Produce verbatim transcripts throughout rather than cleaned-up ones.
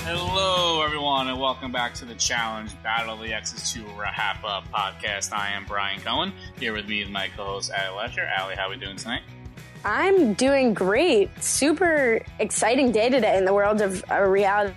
Hello, everyone, and welcome back to the Challenge Battle of the X's two Rahapa podcast. I am Brian Cohen. Here with me is my co-host, Allie Letcher. Allie, how are we doing tonight? I'm doing great. Super exciting day today in the world of uh, reality.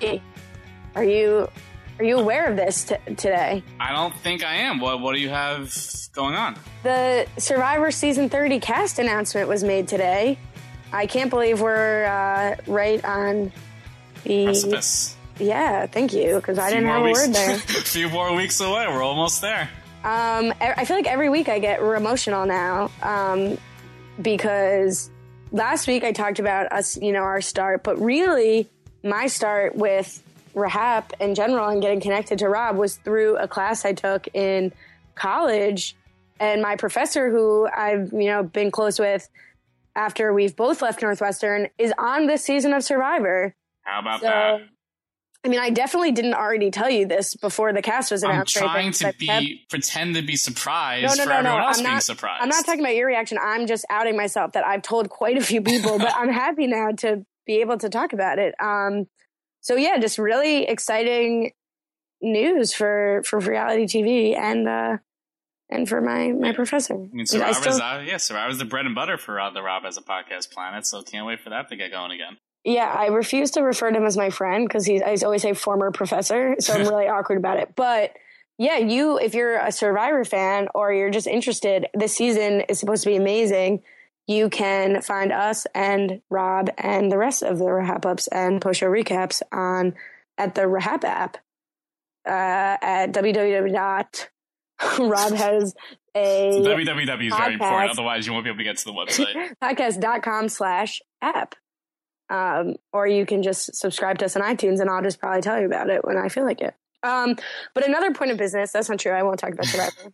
Are you are you aware of this t- today? I don't think I am. What What do you have going on? The Survivor Season thirty cast announcement was made today. I can't believe we're uh, right on the precipice. Yeah, thank you, because I didn't have weeks. a word there. A few more weeks away. We're almost there. Um, I feel like every week I get emotional now. Um, because last week I talked about us, you know, our start, but really my start with Rahap in general and getting connected to Rob was through a class I took in college, and my professor, who I've, you know, been close with after we've both left Northwestern, is on this season of Survivor. How about so, that? I mean, I definitely didn't already tell you this before the cast was announced. I'm trying to be kept... pretend to be surprised no, no, for no, everyone no. else I'm being not, surprised. I'm not talking about your reaction. I'm just outing myself that I've told quite a few people, but I'm happy now to be able to talk about it. Um, so yeah, just really exciting news for, for reality T V and uh, and for my, my professor. I mean, Survivor's, I still... uh, yeah, Survivor's the bread and butter for uh, the Rob as a podcast planet, so can't wait for that to get going again. Yeah, I refuse to refer to him as my friend because he's I always say former professor, so I'm really awkward about it. But yeah, you, if you're a Survivor fan or you're just interested, this season is supposed to be amazing. You can find us and Rob and the rest of the Rahap Ups and post-show recaps on at the Rahap app uh, at w w w dot Rob has a W W W is podcast, very important, otherwise you won't be able to get to the website. podcast.com slash app. Um, or you can just subscribe to us on iTunes, and I'll just probably tell you about it when I feel like it. Um, but another point of business, that's not true, I won't talk about Survivor,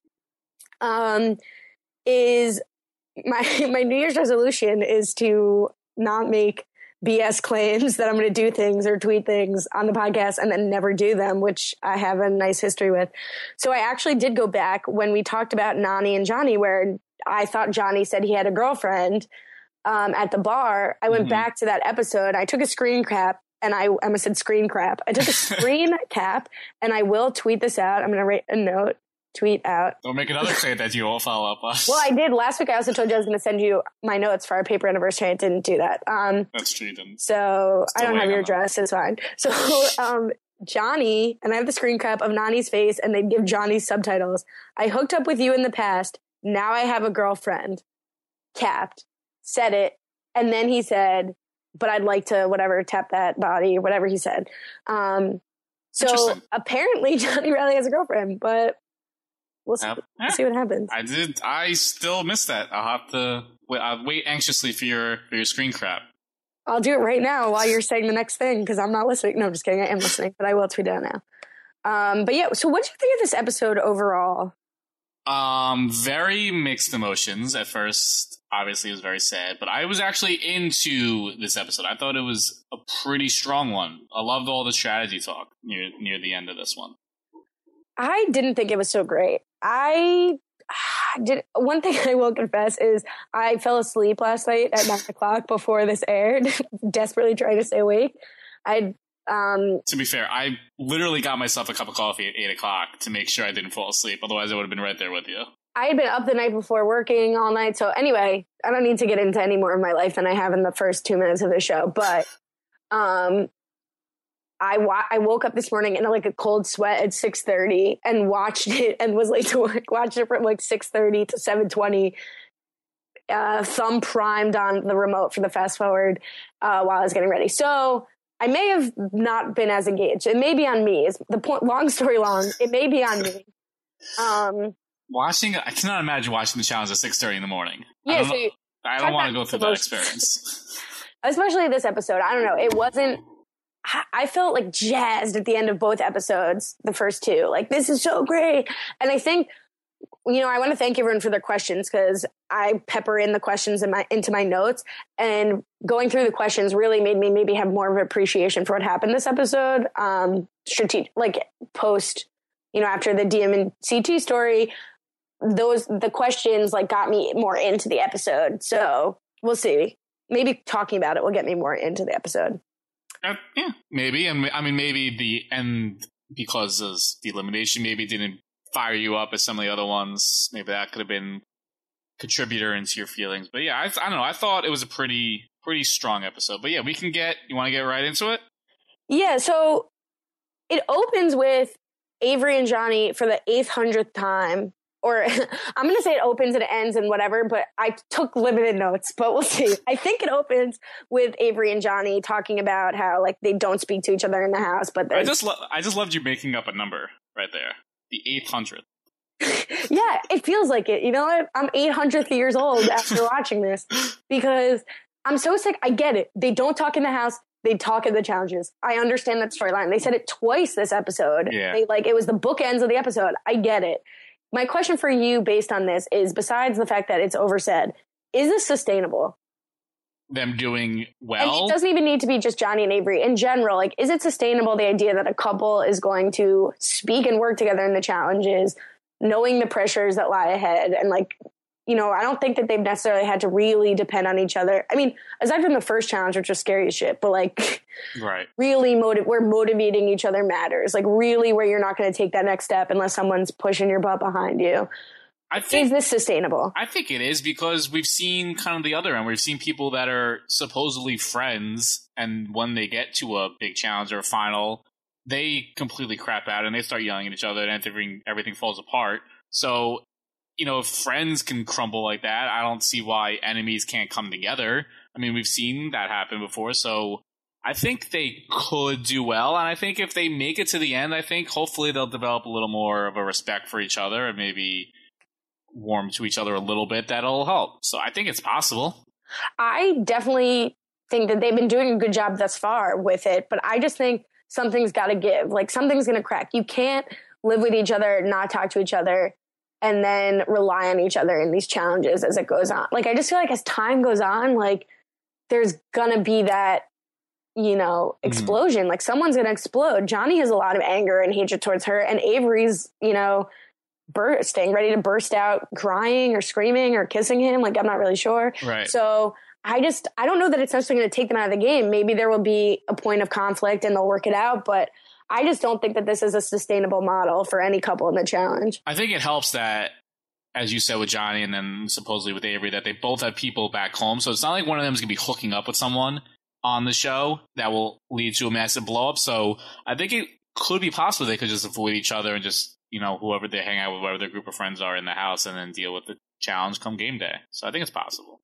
um, is my my New Year's resolution is to not make B S claims that I'm going to do things or tweet things on the podcast and then never do them, which I have a nice history with. So I actually did go back when we talked about Nany and Johnny, where I thought Johnny said he had a girlfriend Um, at the bar. I went mm-hmm. back to that episode. I took a screen cap and I, I almost said screen crap. I took a screen cap and I will tweet this out. I'm going to write a note, tweet out. Don't make another claim that you won't follow up on. Well, I did. Last week I also told you I was going to send you my notes for our paper anniversary. I didn't do that. Um, That's true. You didn't. So I don't have your address. It's fine. So um, Johnny, and I have the screen cap of Nany's face and they give Johnny subtitles. I hooked up with you in the past. Now I have a girlfriend. Capped. Said it, and then he said, but I'd like to whatever tap that body or whatever he said. Um, so apparently Johnny Riley has a girlfriend, but we'll see, yep. we'll see what happens. I did. I still missed that. I'll have to wait, I'll wait anxiously for your for your screen crap. I'll do it right now while you're saying the next thing because I'm not listening. No, I'm just kidding. I am listening, but I will tweet it out now. Um, but yeah, so what did you think of this episode overall? Um, very mixed emotions at first. Obviously, it was very sad, but I was actually into this episode. I thought it was a pretty strong one. I loved all the strategy talk near near the end of this one. I didn't think it was so great. I did one thing I will confess is I fell asleep last night at nine o'clock before this aired, desperately trying to stay awake. I um to be fair, I literally got myself a cup of coffee at eight o'clock to make sure I didn't fall asleep. Otherwise, I would have been right there with you. I had been up the night before working all night. So anyway, I don't need to get into any more of my life than I have in the first two minutes of the show. But um, I wa- I woke up this morning in like a cold sweat at six thirty and watched it and was late to work. Watched it from like six thirty to seven twenty. Uh, thumb primed on the remote for the fast forward uh, while I was getting ready. So I may have not been as engaged. It may be on me. Is the point? Long story long, it may be on me. Um. Watching, I cannot imagine watching the challenge at six thirty in the morning. Yeah, I don't, so you, I don't want to go through that experience. Especially this episode. I don't know. It wasn't, I felt like jazzed at the end of both episodes, the first two. Like, this is so great. And I think, you know, I want to thank everyone for their questions because I pepper in the questions in my, into my notes. And going through the questions really made me maybe have more of an appreciation for what happened this episode. Um, strategic, like post, you know, after the D M and C T story, those the questions like got me more into the episode. So we'll see. Maybe talking about it will get me more into the episode. Uh, yeah, maybe. And I mean, maybe the end, because of the elimination, maybe didn't fire you up as some of the other ones. Maybe that could have been a contributor into your feelings. But yeah, I, I don't know. I thought it was a pretty, pretty strong episode. But yeah, we can get, you want to get right into it? Yeah, so it opens with Avery and Johnny for the eighth hundredth time. Or I'm going to say it opens and it ends and whatever, but I took limited notes, but we'll see. I think it opens with Avery and Johnny talking about how like they don't speak to each other in the house, but I just lo- I just loved you making up a number right there. The eighth hundredth. Yeah, it feels like it. You know what? I'm eight hundredth years old after watching this because I'm so sick. I get it. They don't talk in the house. They talk in the challenges. I understand that storyline. They said it twice this episode. Yeah. They, like it was the bookends of the episode. I get it. My question for you based on this is, besides the fact that it's oversaid, is this sustainable? Them doing well? And it doesn't even need to be just Johnny and Avery. In general, like, is it sustainable, the idea that a couple is going to speak and work together in the challenges, knowing the pressures that lie ahead? And, like, you know, I don't think that they've necessarily had to really depend on each other. I mean, aside from the first challenge, which was scary as shit, but, like, right. really motiv- where motivating each other matters. Like, really where you're not going to take that next step unless someone's pushing your butt behind you. I think, is this sustainable? I think it is, because we've seen kind of the other end. We've seen people that are supposedly friends, and when they get to a big challenge or a final, they completely crap out and they start yelling at each other and everything, everything falls apart. So, you know, if friends can crumble like that, I don't see why enemies can't come together. I mean, we've seen that happen before, so I think they could do well. And I think if they make it to the end, I think hopefully they'll develop a little more of a respect for each other and maybe warm to each other a little bit. That'll help. So I think it's possible. I definitely think that they've been doing a good job thus far with it, but I just think something's got to give. Like, something's going to crack. You can't live with each other, not talk to each other, and then rely on each other in these challenges as it goes on. Like, I just feel like as time goes on, like, there's gonna be that, you know, explosion. Mm. Like, someone's gonna explode. Johnny has a lot of anger and hatred towards her, and Avery's, you know, bursting, ready to burst out, crying or screaming or kissing him. Like, I'm not really sure. Right. So I just, I don't know that it's necessarily going to take them out of the game. Maybe there will be a point of conflict and they'll work it out, but I just don't think that this is a sustainable model for any couple in the challenge. I think it helps that, as you said with Johnny and then supposedly with Avery, that they both have people back home. So it's not like one of them is going to be hooking up with someone on the show that will lead to a massive blow up. So I think it could be possible they could just avoid each other and just, you know, whoever they hang out with, whatever their group of friends are in the house, and then deal with the challenge come game day. So I think it's possible.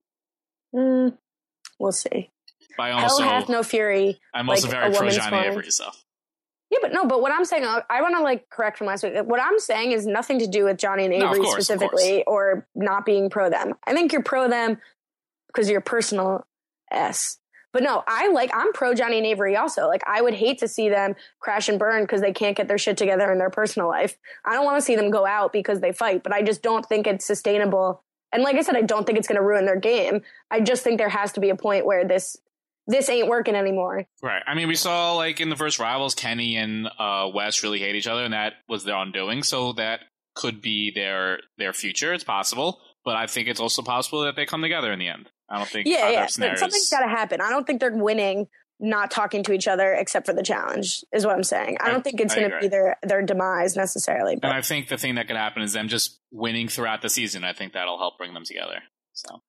Mm, we'll see. But I also, Hell hath no fury. I'm also like very pro Johnny Avery stuff. Yeah, but no, but what I'm saying, I want to like correct from last week. What I'm saying is nothing to do with Johnny and Avery no, course, specifically or not being pro them. I think you're pro them because you're personal S. But no, I like, I'm pro Johnny and Avery also. Like, I would hate to see them crash and burn because they can't get their shit together in their personal life. I don't want to see them go out because they fight, but I just don't think it's sustainable. And like I said, I don't think it's going to ruin their game. I just think there has to be a point where this this ain't working anymore. Right. I mean, we saw, like, in the first Rivals, Kenny and uh, Wes really hate each other, and that was their undoing. So that could be their their future. It's possible. But I think it's also possible that they come together in the end. I don't think yeah, yeah. Scenarios... Something's got to happen. I don't think they're winning not talking to each other except for the challenge, is what I'm saying. I don't I, think it's going to be their, their demise necessarily. But. And I think the thing that could happen is them just winning throughout the season. I think that'll help bring them together. So,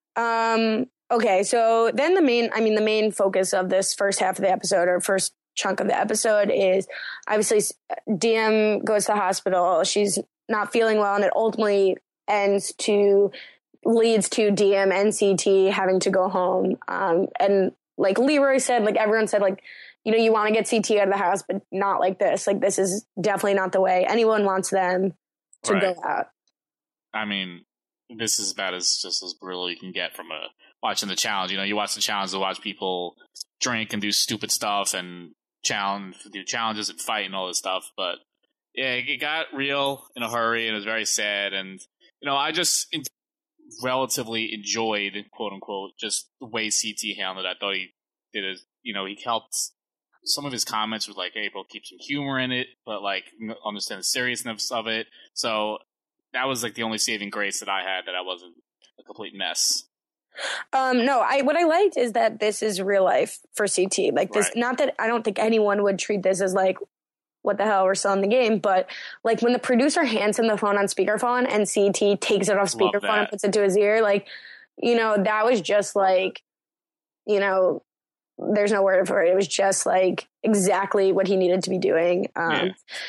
um, okay. So then the main, I mean, the main focus of this first half of the episode or first chunk of the episode is obviously D M goes to the hospital. She's not feeling well, and it ultimately ends to leads to D M and C T having to go home. Um, and like Leroy said, like everyone said, like, you know, you want to get C T out of the house, but not like this. Like, this is definitely not the way anyone wants them to right. go out. I mean, this is about as just as brutal you can get from a watching the challenge. You know, you watch the challenge to watch people drink and do stupid stuff and challenge, do challenges and fight and all this stuff. But yeah, it got real in a hurry and it was very sad. And, you know, I just relatively enjoyed, quote unquote, just the way C T handled it. I thought he did it, you know, he helped. Some of his comments were like, April keeps some humor in it, but like understand the seriousness of it. So that was like the only saving grace that I had, that I wasn't a complete mess. Um, no, I what I liked is that this is real life for C T. Like this, Right. not that I don't think anyone would treat this as like, what the hell, we're still in the game. But like when the producer hands him the phone on speakerphone and C T takes it off Love speakerphone that. and puts it to his ear, like, you know, that was just like, you know, there's no word for it. It was just like exactly what he needed to be doing. Um, Yeah.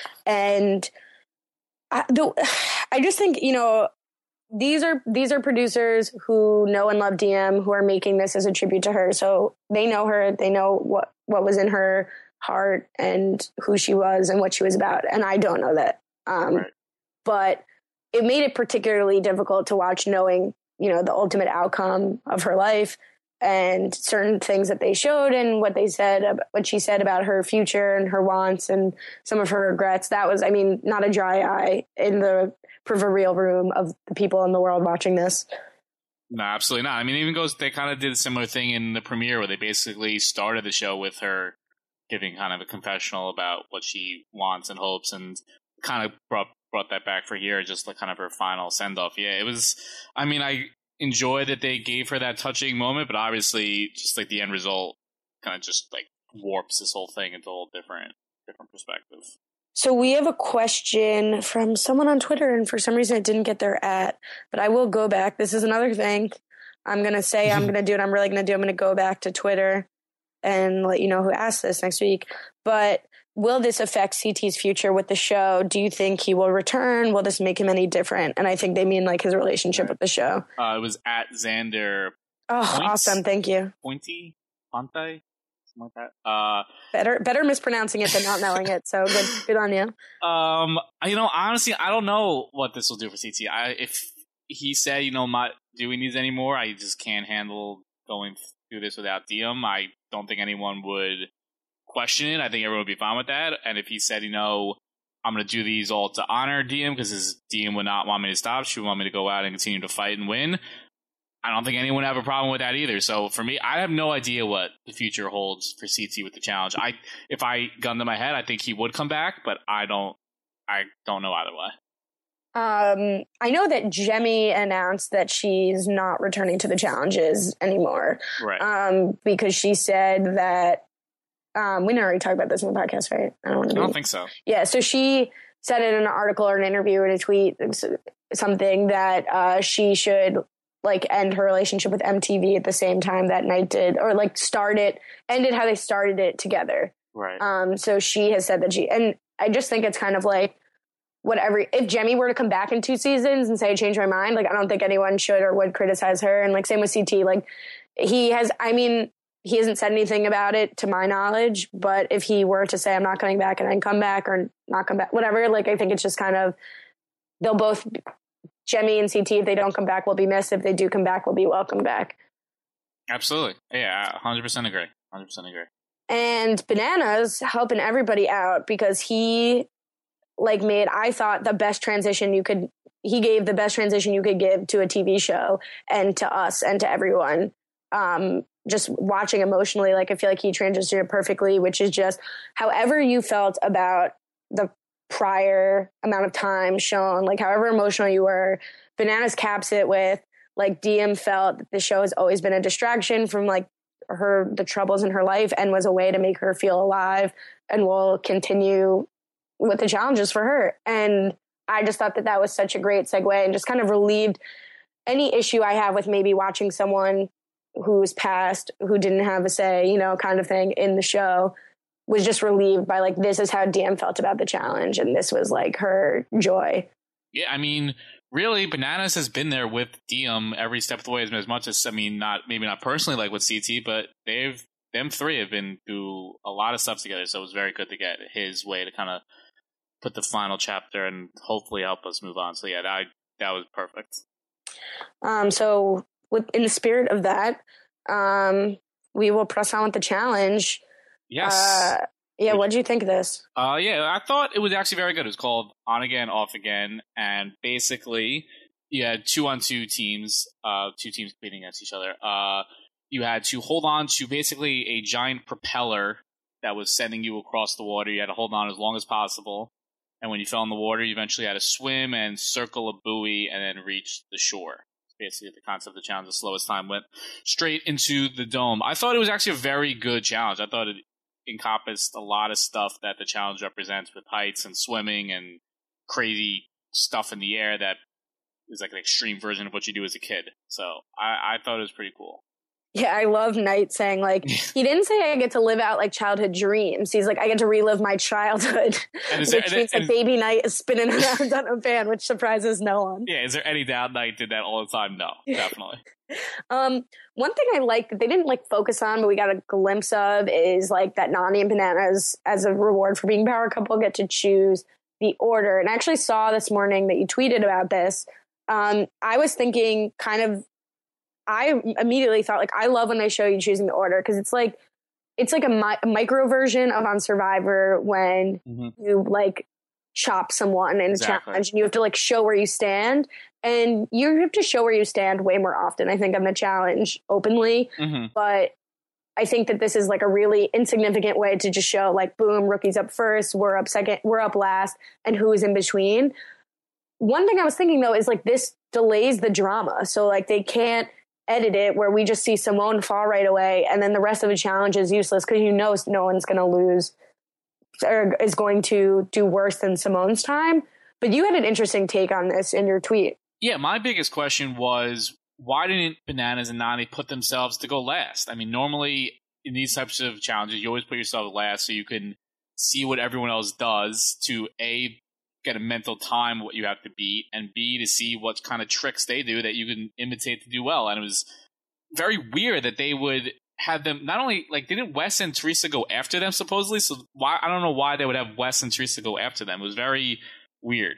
and I, the, I just think, you know, these are these are producers who know and love D M, who are making this as a tribute to her. So they know her, they know what, what was in her heart and who she was and what she was about. And I don't know that. Um, Right. But it made it particularly difficult to watch, knowing, you know, the ultimate outcome of her life and certain things that they showed and what they said, what she said about her future and her wants and some of her regrets. That was, I mean, not a dry eye in the proverbial room of the people in the world watching this. No, absolutely not. I mean, it even goes, they kind of did a similar thing in the premiere where they basically started the show with her giving kind of a confessional about what she wants and hopes, and kind of brought brought that back for here, just like kind of her final send off. Yeah, it was, I mean, I enjoyed that they gave her that touching moment, but obviously just like the end result kind of just like warps this whole thing into a whole different different perspective. So we have a question from someone on Twitter, and for some reason it didn't get their at, but I will go back. This is another thing I'm going to say I'm going to do, and I'm really going to do. I'm going to go back to Twitter and let you know who asked this next week. But will this affect C T's future with the show? Do you think he will return? Will this make him any different? And I think they mean like his relationship with the show. Uh, it was at Xander Oh, Points? awesome. Thank you. Pointy? Ponte? Something like that. Uh, Better better mispronouncing it than not knowing it. So good good on you. Um, you know, honestly, I don't know what this will do for C T. I if he said, you know, I'm not doing these anymore, I just can't handle going through this without D M. I don't think anyone would question it. I think everyone would be fine with that. And if he said, you know, I'm going to do these all to honor D M because his D M would not want me to stop, she would want me to go out and continue to fight and win, I don't think anyone would have a problem with that either. So for me, I have no idea what the future holds for C T with the challenge. I, if I gun to my head, I think he would come back, but I don't, I don't know either way. Um, I know that Jemmye announced that she's not returning to the challenges anymore. Right. Um, because she said that, um, we didn't already talk about this in the podcast, right? I don't, want to I don't think so. Yeah. So she said in an article or an interview or in a tweet, something that, uh, she should like end her relationship with M T V at the same time that night did, or like start it, ended how they started it together. Right. Um, so she has said that she, and I just think it's kind of like, whatever, if Jemmye were to come back in two seasons and say, I changed my mind, like, I don't think anyone should or would criticize her. And like, same with C T, like he has, I mean, he hasn't said anything about it to my knowledge, but if he were to say, I'm not coming back and then come back or not come back, whatever, like, I think it's just kind of, they'll both, Jemmye and C T, if they don't come back, will be missed. If they do come back, will be welcome back. Absolutely. Yeah, one hundred percent agree. one hundred percent agree. And Bananas helping everybody out because he like made, I thought, the best transition you could, he gave the best transition you could give to a T V show and to us and to everyone. Um, just watching emotionally, like I feel like he transitioned it perfectly, which is just however you felt about the prior amount of time shown, like however emotional you were, Bananas caps it with like D M felt that the show has always been a distraction from like her, the troubles in her life, and was a way to make her feel alive and will continue with the challenges for her. And I just thought that that was such a great segue and just kind of relieved any issue I have with maybe watching someone who's passed, who didn't have a say, you know, kind of thing in the show, was just relieved by like, this is how D M felt about the challenge. And this was like her joy. Yeah, I mean, really, Bananas has been there with D M every step of the way, as much as, I mean, not maybe not personally like with C T, but they've, them three have been through a lot of stuff together. So it was very good to get his way to kind of put the final chapter and hopefully help us move on. So yeah, that, that was perfect. Um, so with, in the spirit of that, um, we will press on with the challenge. Yes. Uh, yeah, what did you think of this? Uh, yeah, I thought it was actually very good. It was called On Again, Off Again, and basically you had two on two teams, uh, two teams competing against each other. Uh, you had to hold on to basically a giant propeller that was sending you across the water. You had to hold on as long as possible, and when you fell in the water, you eventually had to swim and circle a buoy and then reach the shore. basically the concept of the challenge, the slowest time, went straight into the dome. I thought it was actually a very good challenge. I thought it encompassed a lot of stuff that the challenge represents with heights and swimming and crazy stuff in the air that is like an extreme version of what you do as a kid. So I, I thought it was pretty cool. Yeah, I love Knight saying, like, he didn't say I get to live out, like, childhood dreams. He's like, I get to relive my childhood. And is which there, means and, that baby Knight is spinning around on a fan, which surprises no one. Yeah, is there any doubt Knight did that all the time? No, definitely. um, one thing I like that they didn't, like, focus on, but we got a glimpse of is, like, that Nany and Bananas, as a reward for being power couple, get to choose the order. And I actually saw this morning that you tweeted about this. Um, I was thinking kind of, I immediately thought, like, I love when they show you choosing the order, because it's like it's like a, mi- a micro version of on Survivor when mm-hmm. you like chop someone in exactly. a challenge and you have to like show where you stand, and you have to show where you stand way more often, I think, on the challenge openly. Mm-hmm. But I think that this is like a really insignificant way to just show like, boom, rookies up first, we're up second, we're up last, and who is in between. One thing I was thinking though is like this delays the drama, so like they can't edit it where we just see Simone fall right away and then the rest of the challenge is useless because you know no one's going to lose or is going to do worse than Simone's time. But you had an interesting take on this in your tweet. Yeah, my biggest question was, why didn't Bananas and Nany put themselves to go last? I mean, normally in these types of challenges, you always put yourself last so you can see what everyone else does to A, get a mental time what you have to beat, and B, to see what kind of tricks they do that you can imitate to do well. And it was very weird that they would have them not only like didn't Wes and Teresa go after them supposedly, so why I don't know why they would have Wes and Teresa go after them. It was very weird.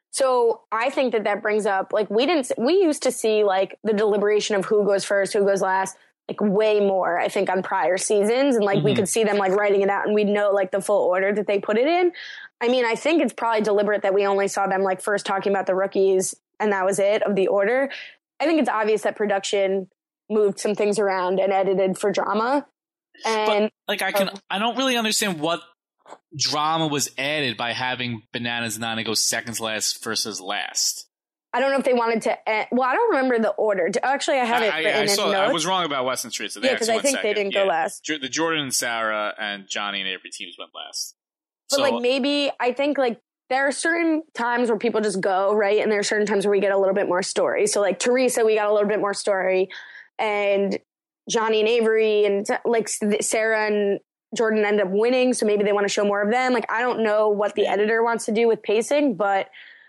So I think that that brings up, like, we didn't we used to see like the deliberation of who goes first, who goes last, like way more, I think, on prior seasons, and like mm-hmm. we could see them like writing it out and we'd know like the full order that they put it in. I mean, I think it's probably deliberate that we only saw them like first talking about the rookies and that was it of the order. I think it's obvious that production moved some things around and edited for drama. And but, like I can, uh, I don't really understand what drama was added by having Bananas and Nany go seconds last versus last. I don't know if they wanted to end, well, I don't remember the order. Actually, I have it I, written I, I in saw, notes. I was wrong about Wes and Teresa. Yeah, because I think second. they didn't yeah. go last. The Jordan and Sarah and Johnny and Avery teams went last. But so, like maybe, I think like there are certain times where people just go, right? And there are certain times where we get a little bit more story. So like Teresa, we got a little bit more story. And Johnny and Avery and like Sarah and Jordan end up winning. So maybe they want to show more of them. Like, I don't know what the editor wants to do with pacing, but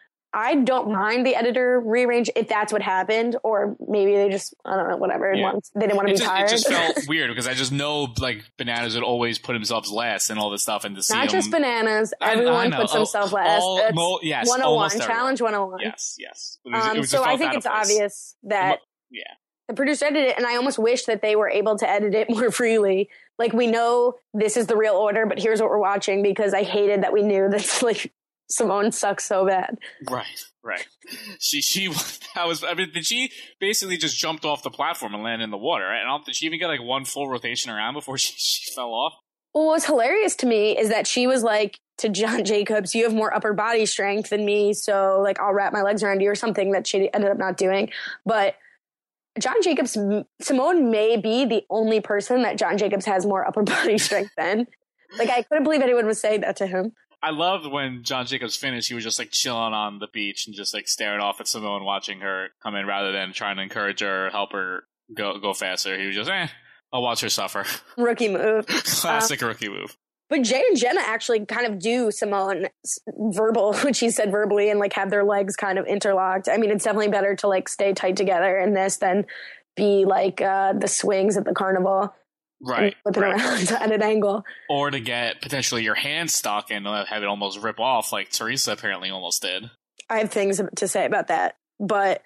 I don't mind the editor rearrange if that's what happened, or maybe they just, I don't know, whatever. Yeah. Once, they didn't want to be just, tired. It just felt weird because I just know like Bananas would always put themselves last and all this stuff, and to see not them, just Bananas, everyone puts oh, themselves last. All, That's mo- yes, one oh one, challenge one oh one. Yes, yes. It was, um, it was so I think it's obvious that yeah. the producer edited it, and I almost wish that they were able to edit it more freely. Like, we know this is the real order, but here's what we're watching, because I hated that we knew that like Simone sucks so bad. Right. Right. She, she, that was, I mean, did she basically just jumped off the platform and landed in the water, right? I don't, did she even get like one full rotation around before she, she fell off? Well, what's hilarious to me is that she was like to John Jacobs, you have more upper body strength than me, so like I'll wrap my legs around you, or something that she ended up not doing. But John Jacobs, Simone may be the only person that John Jacobs has more upper body strength than. Like, I couldn't believe anyone would say that to him. I loved when John Jacobs finished, he was just like chilling on the beach and just like staring off at Simone, watching her come in rather than trying to encourage her, help her go go faster. He was just, eh, I'll watch her suffer. Rookie move. Classic uh, rookie move. But Jay and Jenna actually kind of do Simone verbal, which he said verbally, and like have their legs kind of interlocked. I mean, it's definitely better to like stay tight together in this than be like uh, the swings at the carnival. Right. Flipping right. around at an angle. Or to get potentially your hand stuck and have it almost rip off like Teresa apparently almost did. I have things to say about that. But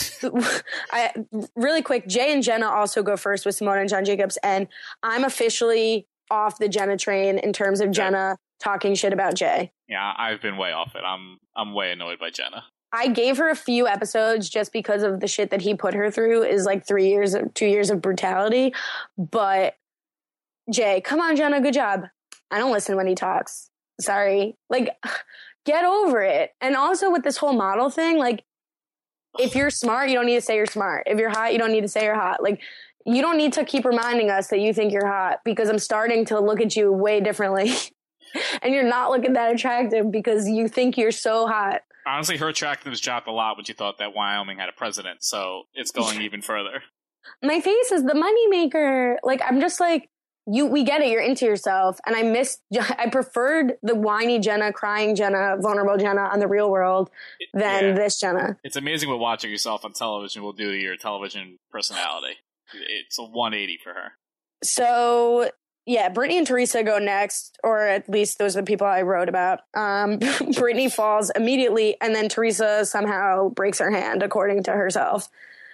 I really quick, Jay and Jenna also go first with Simone and John Jacobs. And I'm officially off the Jenna train in terms of Jenna talking shit about Jay. Yeah, I've been way off it. I'm I'm way annoyed by Jenna. I gave her a few episodes just because of the shit that he put her through is like three years of two years of brutality. But Jay, come on, Jenna, good job. I don't listen when he talks. Sorry. Like, get over it. And also with this whole model thing, like, if you're smart, you don't need to say you're smart. If you're hot, you don't need to say you're hot. Like, you don't need to keep reminding us that you think you're hot, because I'm starting to look at you way differently. And you're not looking that attractive because you think you're so hot. Honestly, her attractiveness dropped a lot when she thought that Wyoming had a president, so it's going even further. My face is the moneymaker. Like, I'm just like, you, we get it. You're into yourself. And I missed, I preferred the whiny Jenna, crying Jenna, vulnerable Jenna on The Real World than yeah. this Jenna. It's amazing what watching yourself on television will do to your television personality. It's a one eighty for her. So, yeah, Brittany and Teresa go next, or at least those are the people I wrote about. Um, Brittany falls immediately, and then Teresa somehow breaks her hand, according to herself.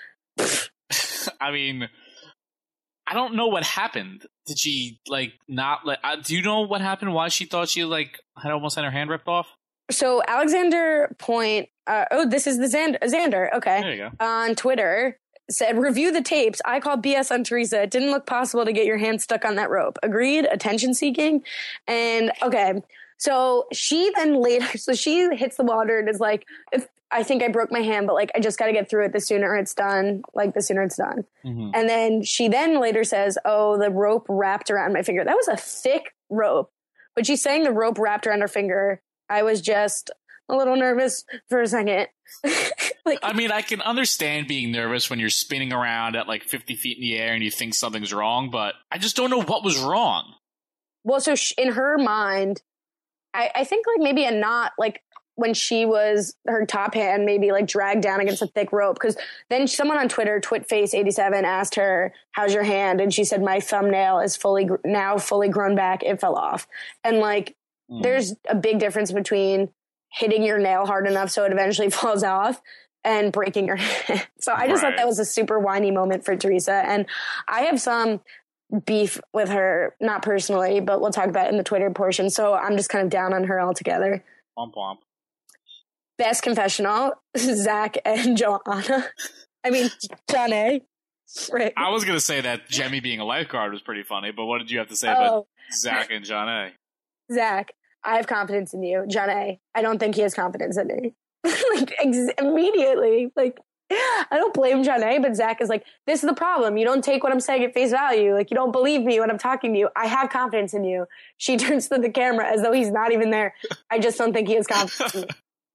I mean, I don't know what happened. Did she, like, not let... Uh, do you know what happened? Why she thought she, like, had almost had her hand ripped off? So, Alexander Point... Uh, oh, this is the Xander. Xander, okay. There you go. On Twitter, said, review the tapes. I called B S on Teresa. It didn't look possible to get your hand stuck on that rope. Agreed? Attention seeking? And, okay. So, she then later... So, she hits the water and is like... if I think I broke my hand, but like, I just got to get through it. The sooner it's done, like the sooner it's done. Mm-hmm. And then she then later says, oh, the rope wrapped around my finger. That was a thick rope. But she's saying the rope wrapped around her finger. I was just a little nervous for a second. Like, I mean, I can understand being nervous when you're spinning around at like fifty feet in the air and you think something's wrong, but I just don't know what was wrong. Well, so she, in her mind, I, I think like maybe a knot, like, when she was, her top hand maybe like dragged down against a thick rope. Because then someone on Twitter, Twitface eighty-seven, asked her, how's your hand? And she said, my thumbnail is fully now fully grown back. It fell off. And like, mm. there's a big difference between hitting your nail hard enough so it eventually falls off and breaking your hand. So I just right. thought that was a super whiny moment for Teresa. And I have some beef with her, not personally, but we'll talk about it in the Twitter portion. So I'm just kind of down on her altogether. Womp womp. Best confessional, Zach and Joanna. I mean, John A. Right. I was going to say that Jemmy being a lifeguard was pretty funny, but what did you have to say oh. about Zach and John A? Zach, I have confidence in you. John A, I don't think he has confidence in me. Like, ex- immediately. Like, I don't blame John A, but Zach is like, this is the problem. You don't take what I'm saying at face value. Like, you don't believe me when I'm talking to you. I have confidence in you. She turns to the camera as though he's not even there. I just don't think he has confidence in me.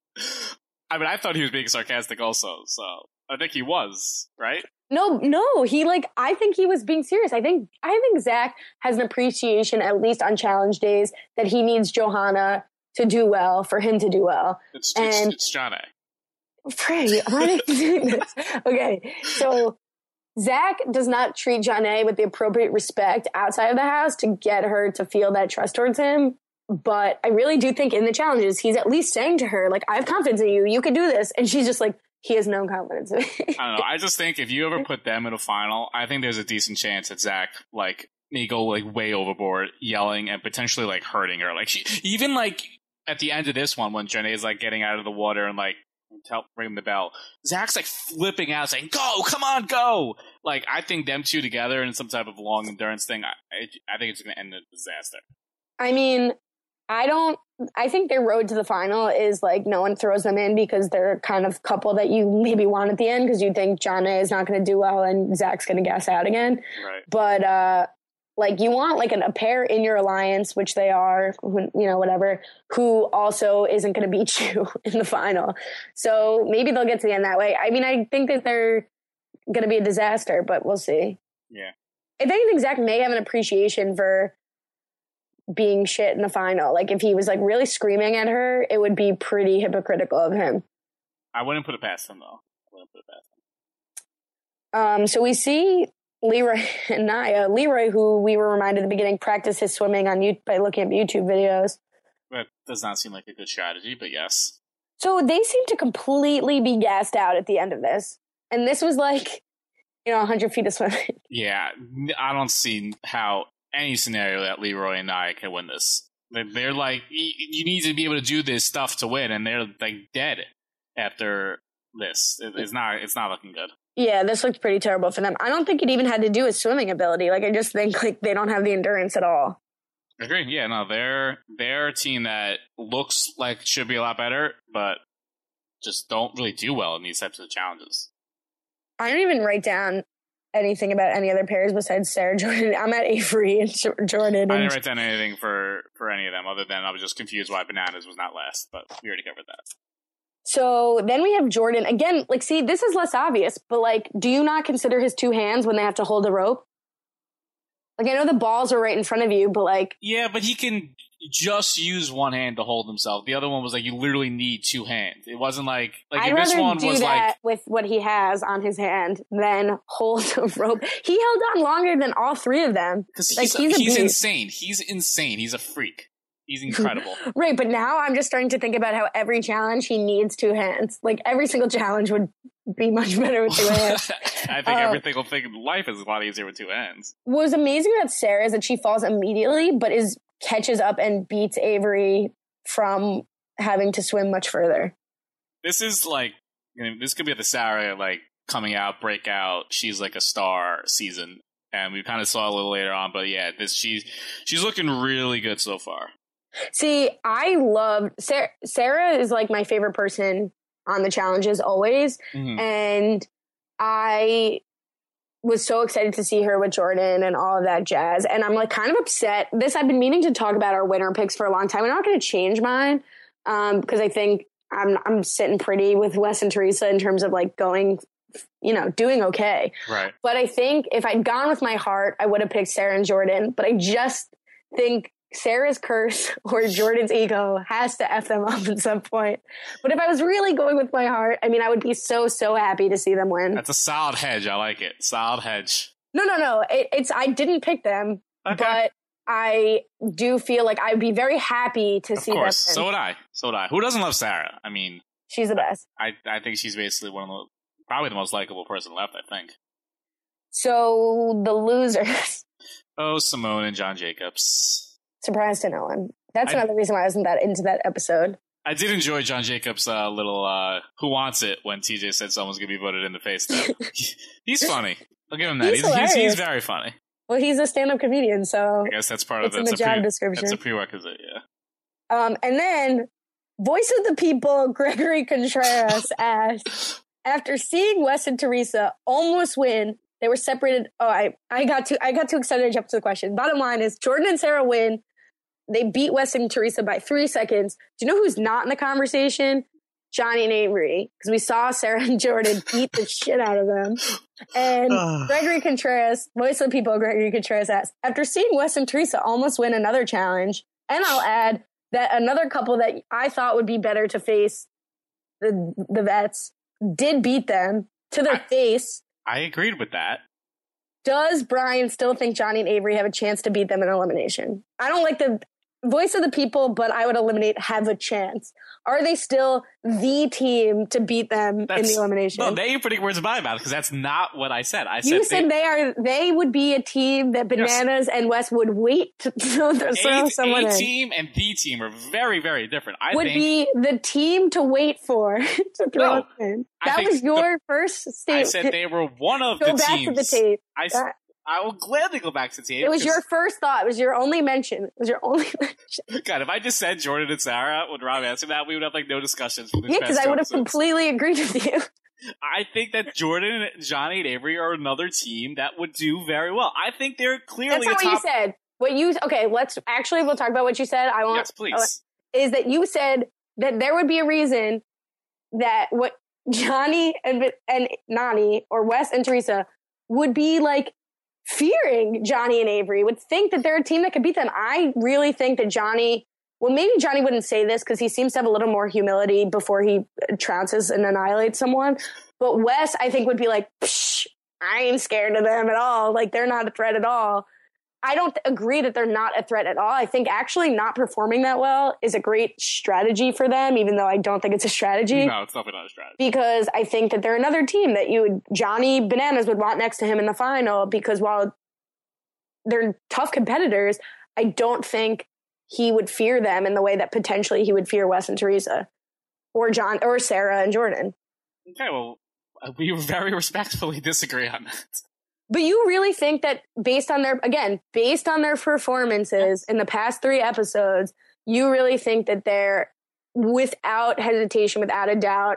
I mean, I thought he was being sarcastic also, so I think he was, right? No, no, he like, I think he was being serious. I think, I think Zach has an appreciation, at least on challenge days, that he needs Johanna to do well for him to do well. It's, and it's, it's John A. Frey, why are you doing this? Okay, so Zach does not treat John A with the appropriate respect outside of the house to get her to feel that trust towards him. But I really do think in the challenges, he's at least saying to her, like, I have confidence in you. You could do this. And she's just like, he has no confidence in me. I don't know. I just think if you ever put them in a final, I think there's a decent chance that Zach, like, may go, like, way overboard, yelling and potentially, like, hurting her. Like, she, even, like, at the end of this one, when Janae's, like, getting out of the water and, like, help ring the bell, Zach's, like, flipping out, saying, go, come on, go. Like, I think them two together in some type of long endurance thing, I, I think it's going to end in a disaster. I mean... I don't, I think their road to the final is like no one throws them in because they're kind of couple that you maybe want at the end because you think Jonna is not going to do well and Zach's going to gas out again. Right. But uh, like you want like an, a pair in your alliance, which they are, who, you know, whatever, who also isn't going to beat you in the final. So maybe they'll get to the end that way. I mean, I think that they're going to be a disaster, but we'll see. Yeah. If anything, Zach may have an appreciation for being shit in the final. Like if he was like really screaming at her, it would be pretty hypocritical of him. I wouldn't put it past him though. I wouldn't put it past him. Um, so we see Leroy and Naya. Leroy, who we were reminded at the beginning, practiced his swimming on you by looking at YouTube videos. That does not seem like a good strategy, but yes. So they seem to completely be gassed out at the end of this. And this was like, you know, one hundred feet of swimming. Yeah, I don't see how any scenario that Leroy and Naya can win this. They're like, you need to be able to do this stuff to win, and they're like dead after this. It's not, it's not looking good. Yeah, this looked pretty terrible for them. I don't think it even had to do with swimming ability. Like, I just think like they don't have the endurance at all. I agree. Yeah, no, they're they're a team that looks like should be a lot better, but just don't really do well in these types of challenges. I don't even write down anything about any other pairs besides Sarah Jordan. I'm at Avery and Jordan. And I didn't write down anything for, for any of them other than I was just confused why Bananas was not last, but we already covered that. So then we have Jordan. Again, like, see, this is less obvious, but, like, do you not consider his two hands when they have to hold a rope? Like, I know the balls are right in front of you, but, like... Yeah, but he can just use one hand to hold himself. The other one was, like, you literally need two hands. It wasn't like... like I'd this rather one do was that like, with what he has on his hand than hold a rope. He held on longer than all three of them. Because like, he's, he's, he's a insane. He's insane. He's a freak. He's incredible. Right, but now I'm just starting to think about how every challenge he needs two hands. Like, every single challenge would be much better with two hands. I think uh, every single thing in life is a lot easier with two hands. What was amazing about Sarah is that she falls immediately, but is catches up and beats Avery from having to swim much further. This is like, you know, this could be the Sarah, like, coming out, breakout, she's like a star season. And we kind of saw a little later on, but yeah, this she's she's looking really good so far. See, I love Sarah. Sarah is like my favorite person on the challenges always. Mm-hmm. And I was so excited to see her with Jordan and all of that jazz. And I'm like kind of upset. This, I've been meaning to talk about our winner picks for a long time. I'm not going to change mine um, because I think I'm, I'm sitting pretty with Wes and Teresa in terms of like going, you know, doing okay. Right. But I think if I'd gone with my heart, I would have picked Sarah and Jordan. But I just think Sarah's curse or Jordan's ego has to F them up at some point. But if I was really going with my heart, I mean, I would be so, so happy to see them win. That's a solid hedge. I like it. Solid hedge. No, no, no. It, it's, I didn't pick them, okay. But I do feel like I'd be very happy to of see course. them. So would I. So would I. Who doesn't love Sarah? I mean, she's the best. I, I think she's basically one of the, probably the most likable person left, I think. So the losers. Oh, Simone and John Jacobs. Surprise to no one. That's I, another reason why I wasn't that into that episode. I did enjoy John Jacobs' uh, little uh, "Who Wants It" when T J said someone's going to be voted in the face. He's funny. I'll give him that. He's, he's, he's, he's very funny. Well, he's a stand-up comedian, so I guess that's part it's of in that's the a job pre- description. That's a prerequisite, yeah. Um, and then, voice of the people, Gregory Contreras asked, after seeing Wes and Teresa almost win, they were separated. Oh, I, I got too I got too excited to jump to the question. Bottom line is, Jordan and Sarah win. They beat Wes and Teresa by three seconds. Do you know who's not in the conversation? Johnny and Avery, because we saw Sarah and Jordan beat the shit out of them. And Gregory Contreras, voice of the people, Gregory Contreras asked, after seeing Wes and Teresa almost win another challenge, and I'll add that another couple that I thought would be better to face the the vets did beat them to their I, face. I agreed with that. Does Brian still think Johnny and Avery have a chance to beat them in elimination? I don't like the voice of the people, but I would eliminate have a chance. Are they still the team to beat them that's, in the elimination? No, they putting words in my mouth because that's not what I said. I said you said they, they are. They would be a team that Bananas yes. and Wes would wait to throw, throw a, someone a in. team and the team are very, very different. I would think, be the team to wait for to throw no, in. That was your the, first statement. I said they were one of Go the back teams. to the tape. I, that, I will gladly go back to the tape. It was your first thought. It was your only mention. It was your only mention. God, if I just said Jordan and Sarah when Rob asked me that, we would have like no discussions. For yeah, because I would have completely agreed with you. I think that Jordan, Johnny, and Avery are another team that would do very well. I think they're clearly. That's not a what top... you said. What you okay? Let's actually we'll talk about what you said. I want. Yes, please. Uh, is that you said that there would be a reason that what Johnny and and Nani or Wes and Teresa would be like fearing Johnny and Avery, would think that they're a team that could beat them. I really think that Johnny, well, maybe Johnny wouldn't say this because he seems to have a little more humility before he trounces and annihilates someone. But Wes, I think, would be like, Psh, I ain't scared of them at all. Like, they're not a threat at all. I don't th- agree that they're not a threat at all. I think actually not performing that well is a great strategy for them, even though I don't think it's a strategy. No, it's definitely not a strategy. Because I think that they're another team that you would, Johnny Bananas would want next to him in the final, because while they're tough competitors, I don't think he would fear them in the way that potentially he would fear Wes and Teresa or John or Sarah and Jordan. Okay, well, we very respectfully disagree on that. But you really think that based on their, again, based on their performances in the past three episodes, you really think that they're, without hesitation, without a doubt,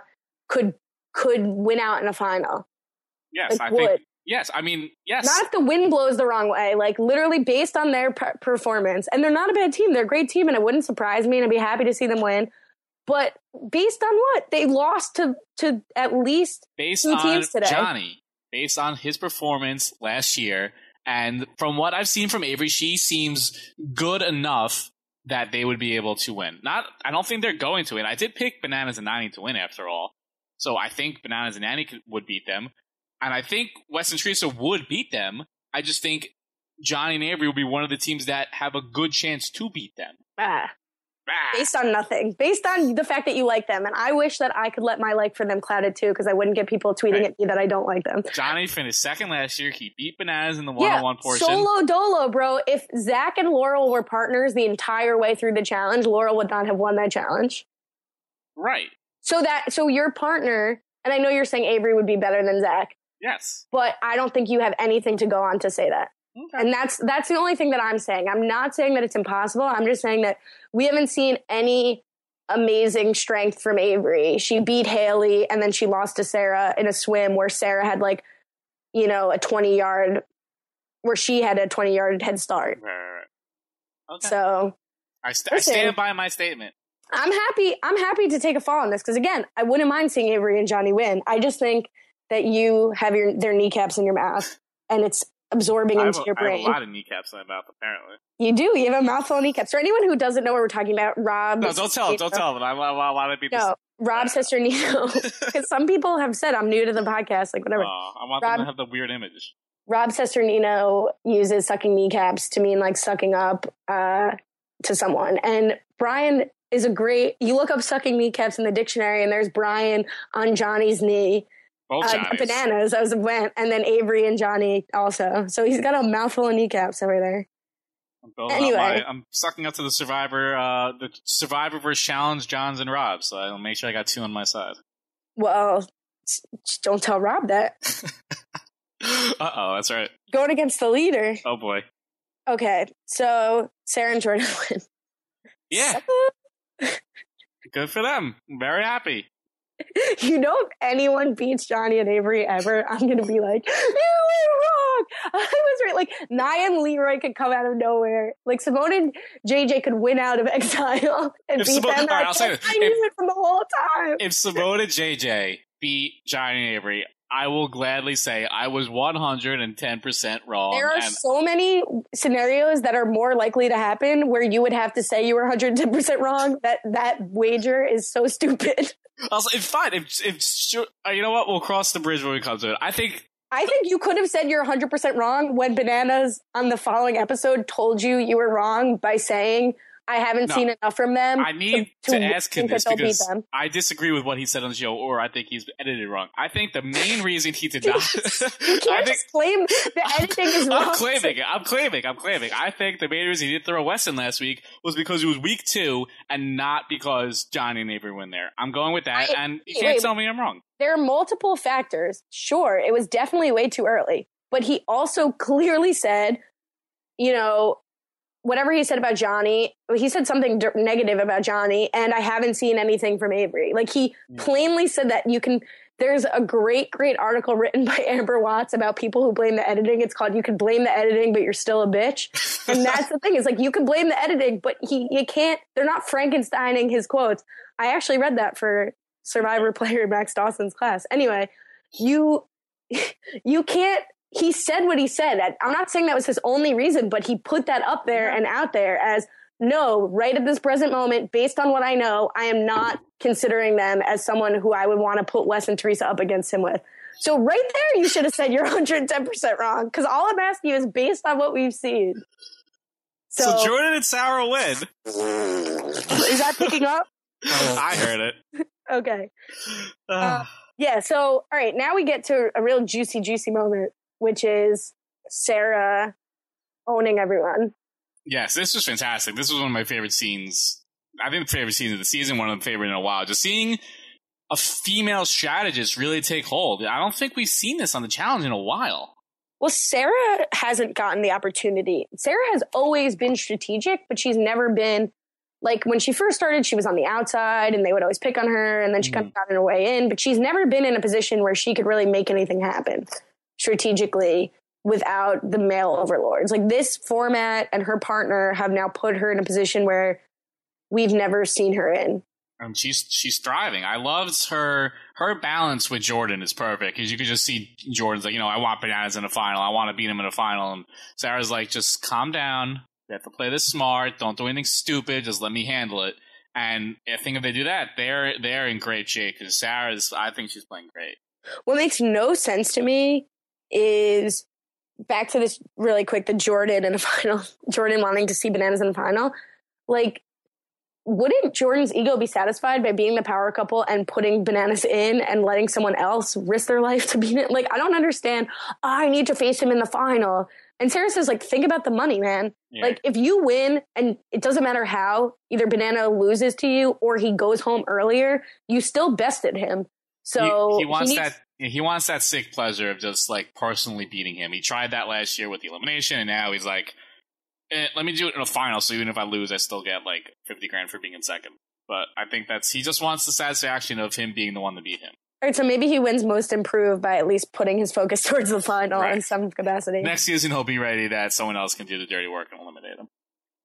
could could win out in a final. Yes, like, I would. think. Yes, I mean, yes. Not if the wind blows the wrong way. Like literally based on their per- performance, and they're not a bad team. They're a great team, and it wouldn't surprise me, and I'd be happy to see them win. But based on what they lost to to at least based two on teams today. Johnny, based on his performance last year, and from what I've seen from Avery, she seems good enough that they would be able to win. Not, I don't think they're going to win. I did pick Bananas and Nani to win after all, so I think Bananas and Nani could, would beat them, and I think Wes and Teresa would beat them. I just think Johnny and Avery will be one of the teams that have a good chance to beat them. Ah. Based on nothing. Based on the fact that you like them. And I wish that I could let my like for them clouded too, because I wouldn't get people tweeting right. at me that I don't like them. Johnny finished second last year. He beat Bananas in the one-on-one yeah, portion. Solo dolo, bro. If Zach and Laurel were partners the entire way through the challenge, Laurel would not have won that challenge. Right. So that so your partner, and I know you're saying Avery would be better than Zach. Yes. But I don't think you have anything to go on to say that. Okay. And that's that's the only thing that I'm saying. I'm not saying that it's impossible. I'm just saying that we haven't seen any amazing strength from Avery. She beat Haley, and then she lost to Sarah in a swim where Sarah had like, you know, a twenty yard, where she had a twenty yard head start. Right, right, right. Okay. So I, st- I stand by my statement. I'm happy. I'm happy to take a fall on this because again, I wouldn't mind seeing Avery and Johnny win. I just think that you have your their kneecaps in your mouth, and it's absorbing into a, your brain. I have a lot of kneecaps in my mouth, apparently. You do. You have a mouthful of kneecaps. For anyone who doesn't know what we're talking about, Rob. No, don't tell. Don't tell them. I, I, I want to be. No, Rob's sister Nino. Because some people have said I'm new to the podcast, like whatever. Uh, I want Rob, them to have the weird image. Rob's sister Nino uses sucking kneecaps to mean like sucking up uh, to someone, and Brian is a great. You look up sucking kneecaps in the dictionary, and there's Brian on Johnny's knee. Both uh, Bananas as went, and then Avery and Johnny also. So he's got a mouthful of kneecaps over there. I'm anyway, my, I'm sucking up to the Survivor, uh, the Survivor versus Challenge, Johns and Rob. So I'll make sure I got two on my side. Well, don't tell Rob that. uh oh, that's right. Going against the leader. Oh boy. Okay, so Sarah and Jordan win. Yeah. Good for them. I'm very happy. You know, if anyone beats Johnny and Avery ever, I'm going to be like, you were wrong. I was right. Like, Nia and Leroy could come out of nowhere. Like, Simone and J J could win out of exile and if beat Simone, them. Right, I, I if, knew it from the whole time. If Simone and J J beat Johnny and Avery, I will gladly say I was one hundred ten percent wrong. There are and so many scenarios that are more likely to happen where you would have to say you were one hundred ten percent wrong. That that wager is so stupid. Also, it's fine. If, if sure, you know what, we'll cross the bridge when we come to it. I think. I think you could have said you're one hundred percent wrong when Bananas on the following episode told you you were wrong by saying, I haven't no, seen enough from them. I need to, to, to ask him this because them. I disagree with what he said on the show, or I think he's edited wrong. I think the main reason he did not. You can't I think, just claim the editing is wrong. I'm claiming it. I'm claiming. I'm claiming. I think the main reason he didn't throw Weston last week was because it was week two and not because Johnny and Avery went there. I'm going with that, I, and you can't wait, tell me I'm wrong. There are multiple factors. Sure, it was definitely way too early, but he also clearly said, you know, whatever he said about Johnny, he said something d- negative about Johnny, and I haven't seen anything from Avery. Like, he plainly said that you can, there's a great, great article written by Amber Watts about people who blame the editing. It's called, You Can Blame the Editing, but You're Still a Bitch. And that's the thing, is like, you can blame the editing, but he, you can't, they're not Frankensteining his quotes. I actually read that for Survivor player Max Dawson's class. Anyway, you, you can't, he said what he said. I'm not saying that was his only reason, but he put that up there and out there as, no, right at this present moment, based on what I know, I am not considering them as someone who I would want to put Wes and Teresa up against him with. So right there, you should have said you're one hundred ten percent wrong, because all I'm asking you is based on what we've seen. So, so Jordan and Sarah win. Is that picking up? I heard it. Okay. Uh, yeah, so, all right, now we get to a real juicy, juicy moment, which is Sarah owning everyone. Yes, this was fantastic. This was one of my favorite scenes. I think the favorite scene of the season, one of the favorite in a while. Just seeing a female strategist really take hold. I don't think we've seen this on the challenge in a while. Well, Sarah hasn't gotten the opportunity. Sarah has always been strategic, but she's never been like when she first started, she was on the outside and they would always pick on her, and then she mm. kind of got her way in, but she's never been in a position where she could really make anything happen strategically without the male overlords. Like this format and her partner have now put her in a position where we've never seen her in. And she's she's thriving. I loved her her balance with Jordan is perfect, because you could just see Jordan's like, you know, I want Bananas in a final. I want to beat him in a final. And Sarah's like, just calm down. You have to play this smart. Don't do anything stupid. Just let me handle it. And I think if they do that, they're they're in great shape, because Sarah's, I think she's playing great. What makes no sense to me is, back to this really quick, the Jordan in a final, Jordan wanting to see Bananas in the final. Like, wouldn't Jordan's ego be satisfied by being the power couple and putting Bananas in and letting someone else risk their life to beat it? Like, I don't understand. Oh, I need to face him in the final. And Sarah says, like, think about the money, man. Yeah. Like, if you win, and it doesn't matter how, either Banana loses to you or he goes home earlier, you still bested him. So he, he wants he needs- that. He wants that sick pleasure of just, like, personally beating him. He tried that last year with the elimination, and now he's like, eh, let me do it in a final, so even if I lose, I still get, like, fifty grand for being in second. But I think that's, he just wants the satisfaction of him being the one to beat him. All right, so maybe he wins most improved by at least putting his focus towards the final right. in some capacity. Next season, he'll be ready that someone else can do the dirty work and eliminate him.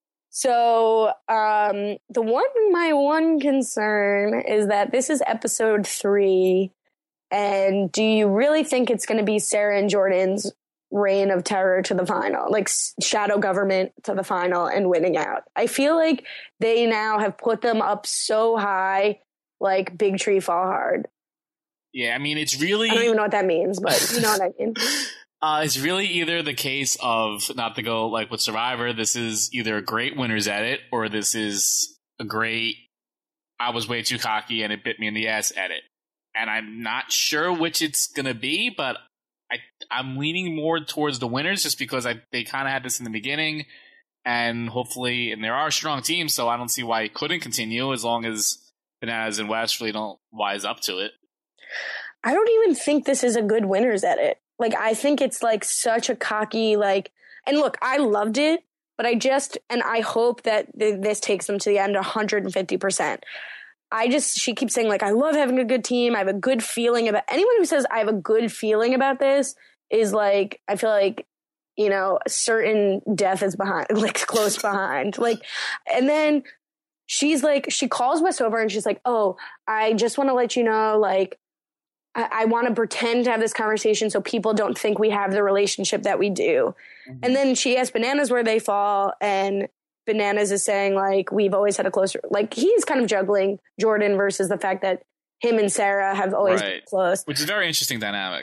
So um, the one, my one concern is that this is episode three. And do you really think it's going to be Sarah and Jordan's reign of terror to the final, like shadow government to the final and winning out? I feel like they now have put them up so high, like big tree fall hard. Yeah, I mean, it's really... I don't even know what that means, but you know what I mean. Uh, it's really either the case of, not to go like with Survivor, this is either a great winner's edit, or this is a great, I was way too cocky and it bit me in the ass edit. And I'm not sure which it's going to be, but I, I'm leaning more towards the winners, just because I, they kind of had this in the beginning, and hopefully, and there are strong teams, so I don't see why it couldn't continue as long as Bananas and West really don't wise up to it. I don't even think this is a good winner's edit. Like, I think it's like such a cocky, like, and look, I loved it, but I just, and I hope that th- this takes them to the end one hundred fifty percent. I just, she keeps saying, like, I love having a good team. I have a good feeling about, anyone who says I have a good feeling about this is like, I feel like, you know, a certain death is behind, like close behind. Like, and then she's like, she calls Wes over and she's like, oh, I just want to let you know, like, I, I want to pretend to have this conversation so people don't think we have the relationship that we do. Mm-hmm. And then she asks Bananas where they fall, and Bananas is saying, like, we've always had a closer, like, he's kind of juggling Jordan versus the fact that him and Sarah have always right. been close. Which is a very interesting dynamic.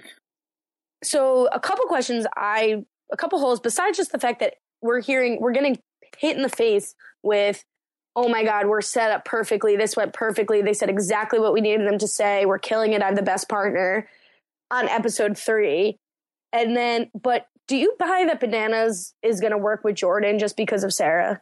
So a couple questions, I, a couple holes, besides just the fact that we're hearing, we're getting hit in the face with, oh my God, we're set up perfectly. This went perfectly. They said exactly what we needed them to say. We're killing it. I have the best partner on episode three. And then, but do you buy that Bananas is going to work with Jordan just because of Sarah?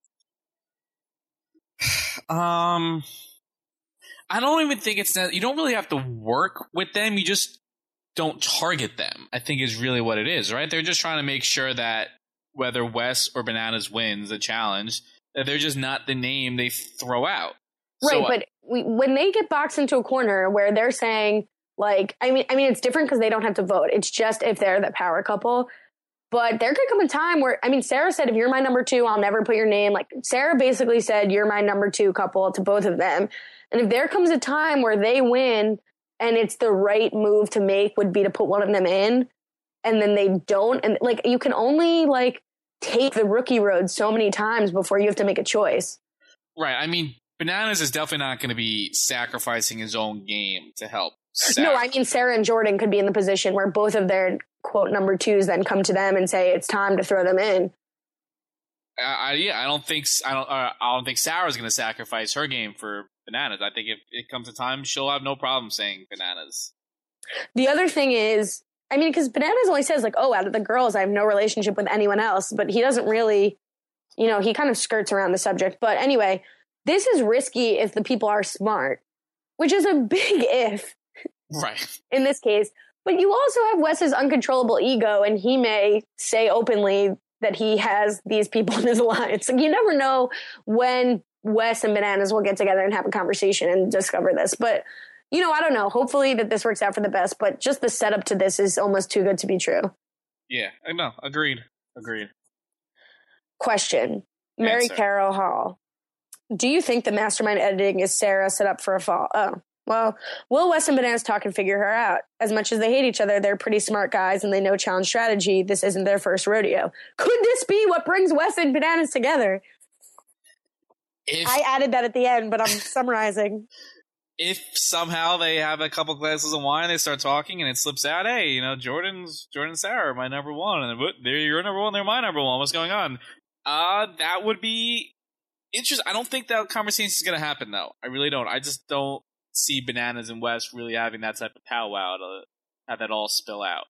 Um, I don't even think it's that you don't really have to work with them. You just don't target them, I think is really what it is, right? They're just trying to make sure that whether Wes or Bananas wins the challenge, that they're just not the name they throw out. Right, so, but we, when they get boxed into a corner where they're saying, like, I mean, I mean, it's different because they don't have to vote. It's just if they're the power couple. But there could come a time where, I mean, Sarah said, if you're my number two, I'll never put your name. Like, Sarah basically said, you're my number two couple to both of them. And if there comes a time where they win and it's the right move to make would be to put one of them in, and then they don't, and like, you can only like take the rookie road so many times before you have to make a choice. Right. I mean, Bananas is definitely not going to be sacrificing his own game to help Sarah. No, I mean, Sarah and Jordan could be in the position where both of their quote number twos then come to them and say it's time to throw them in. Uh, I, yeah, I don't think I don't. Uh, I don't think Sarah's going to sacrifice her game for Bananas. I think if it comes to time, she'll have no problem saying Bananas. The other thing is, I mean, because Bananas only says like, "Oh, out of the girls, I have no relationship with anyone else," but he doesn't really, you know, he kind of skirts around the subject. But anyway, this is risky if the people are smart, which is a big if. Right. In this case. But you also have Wes's uncontrollable ego, and he may say openly that he has these people in his alliance. Like, you never know when Wes and Bananas will get together and have a conversation and discover this. But, you know, I don't know. Hopefully that this works out for the best. But just the setup to this is almost too good to be true. Yeah, I know. Agreed. Agreed. Question. Mary Answer. Carol Hall. Do you think the mastermind editing is Sarah set up for a fall? Oh, well, will Wes and Bananas talk and figure her out? As much as they hate each other, they're pretty smart guys and they know challenge strategy. This isn't their first rodeo. Could this be what brings Wes and Bananas together? If, I added that at the end, but I'm summarizing. If somehow they have a couple glasses of wine, they start talking, and it slips out, hey, you know, Jordan's Jordan and Sarah are my number one, and they're your number one, they're my number one. What's going on? Uh, that would be interesting. I don't think that conversation is going to happen, though. I really don't. I just don't see Bananas and Wes really having that type of powwow to have that all spill out.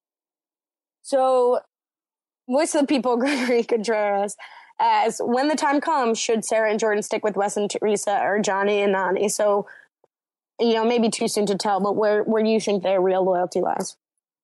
So, voice of the people, Gregory Contreras, as when the time comes, should Sarah and Jordan stick with Wes and Teresa or Johnny and Nany? So, you know, maybe too soon to tell, but where, where do you think their real loyalty lies?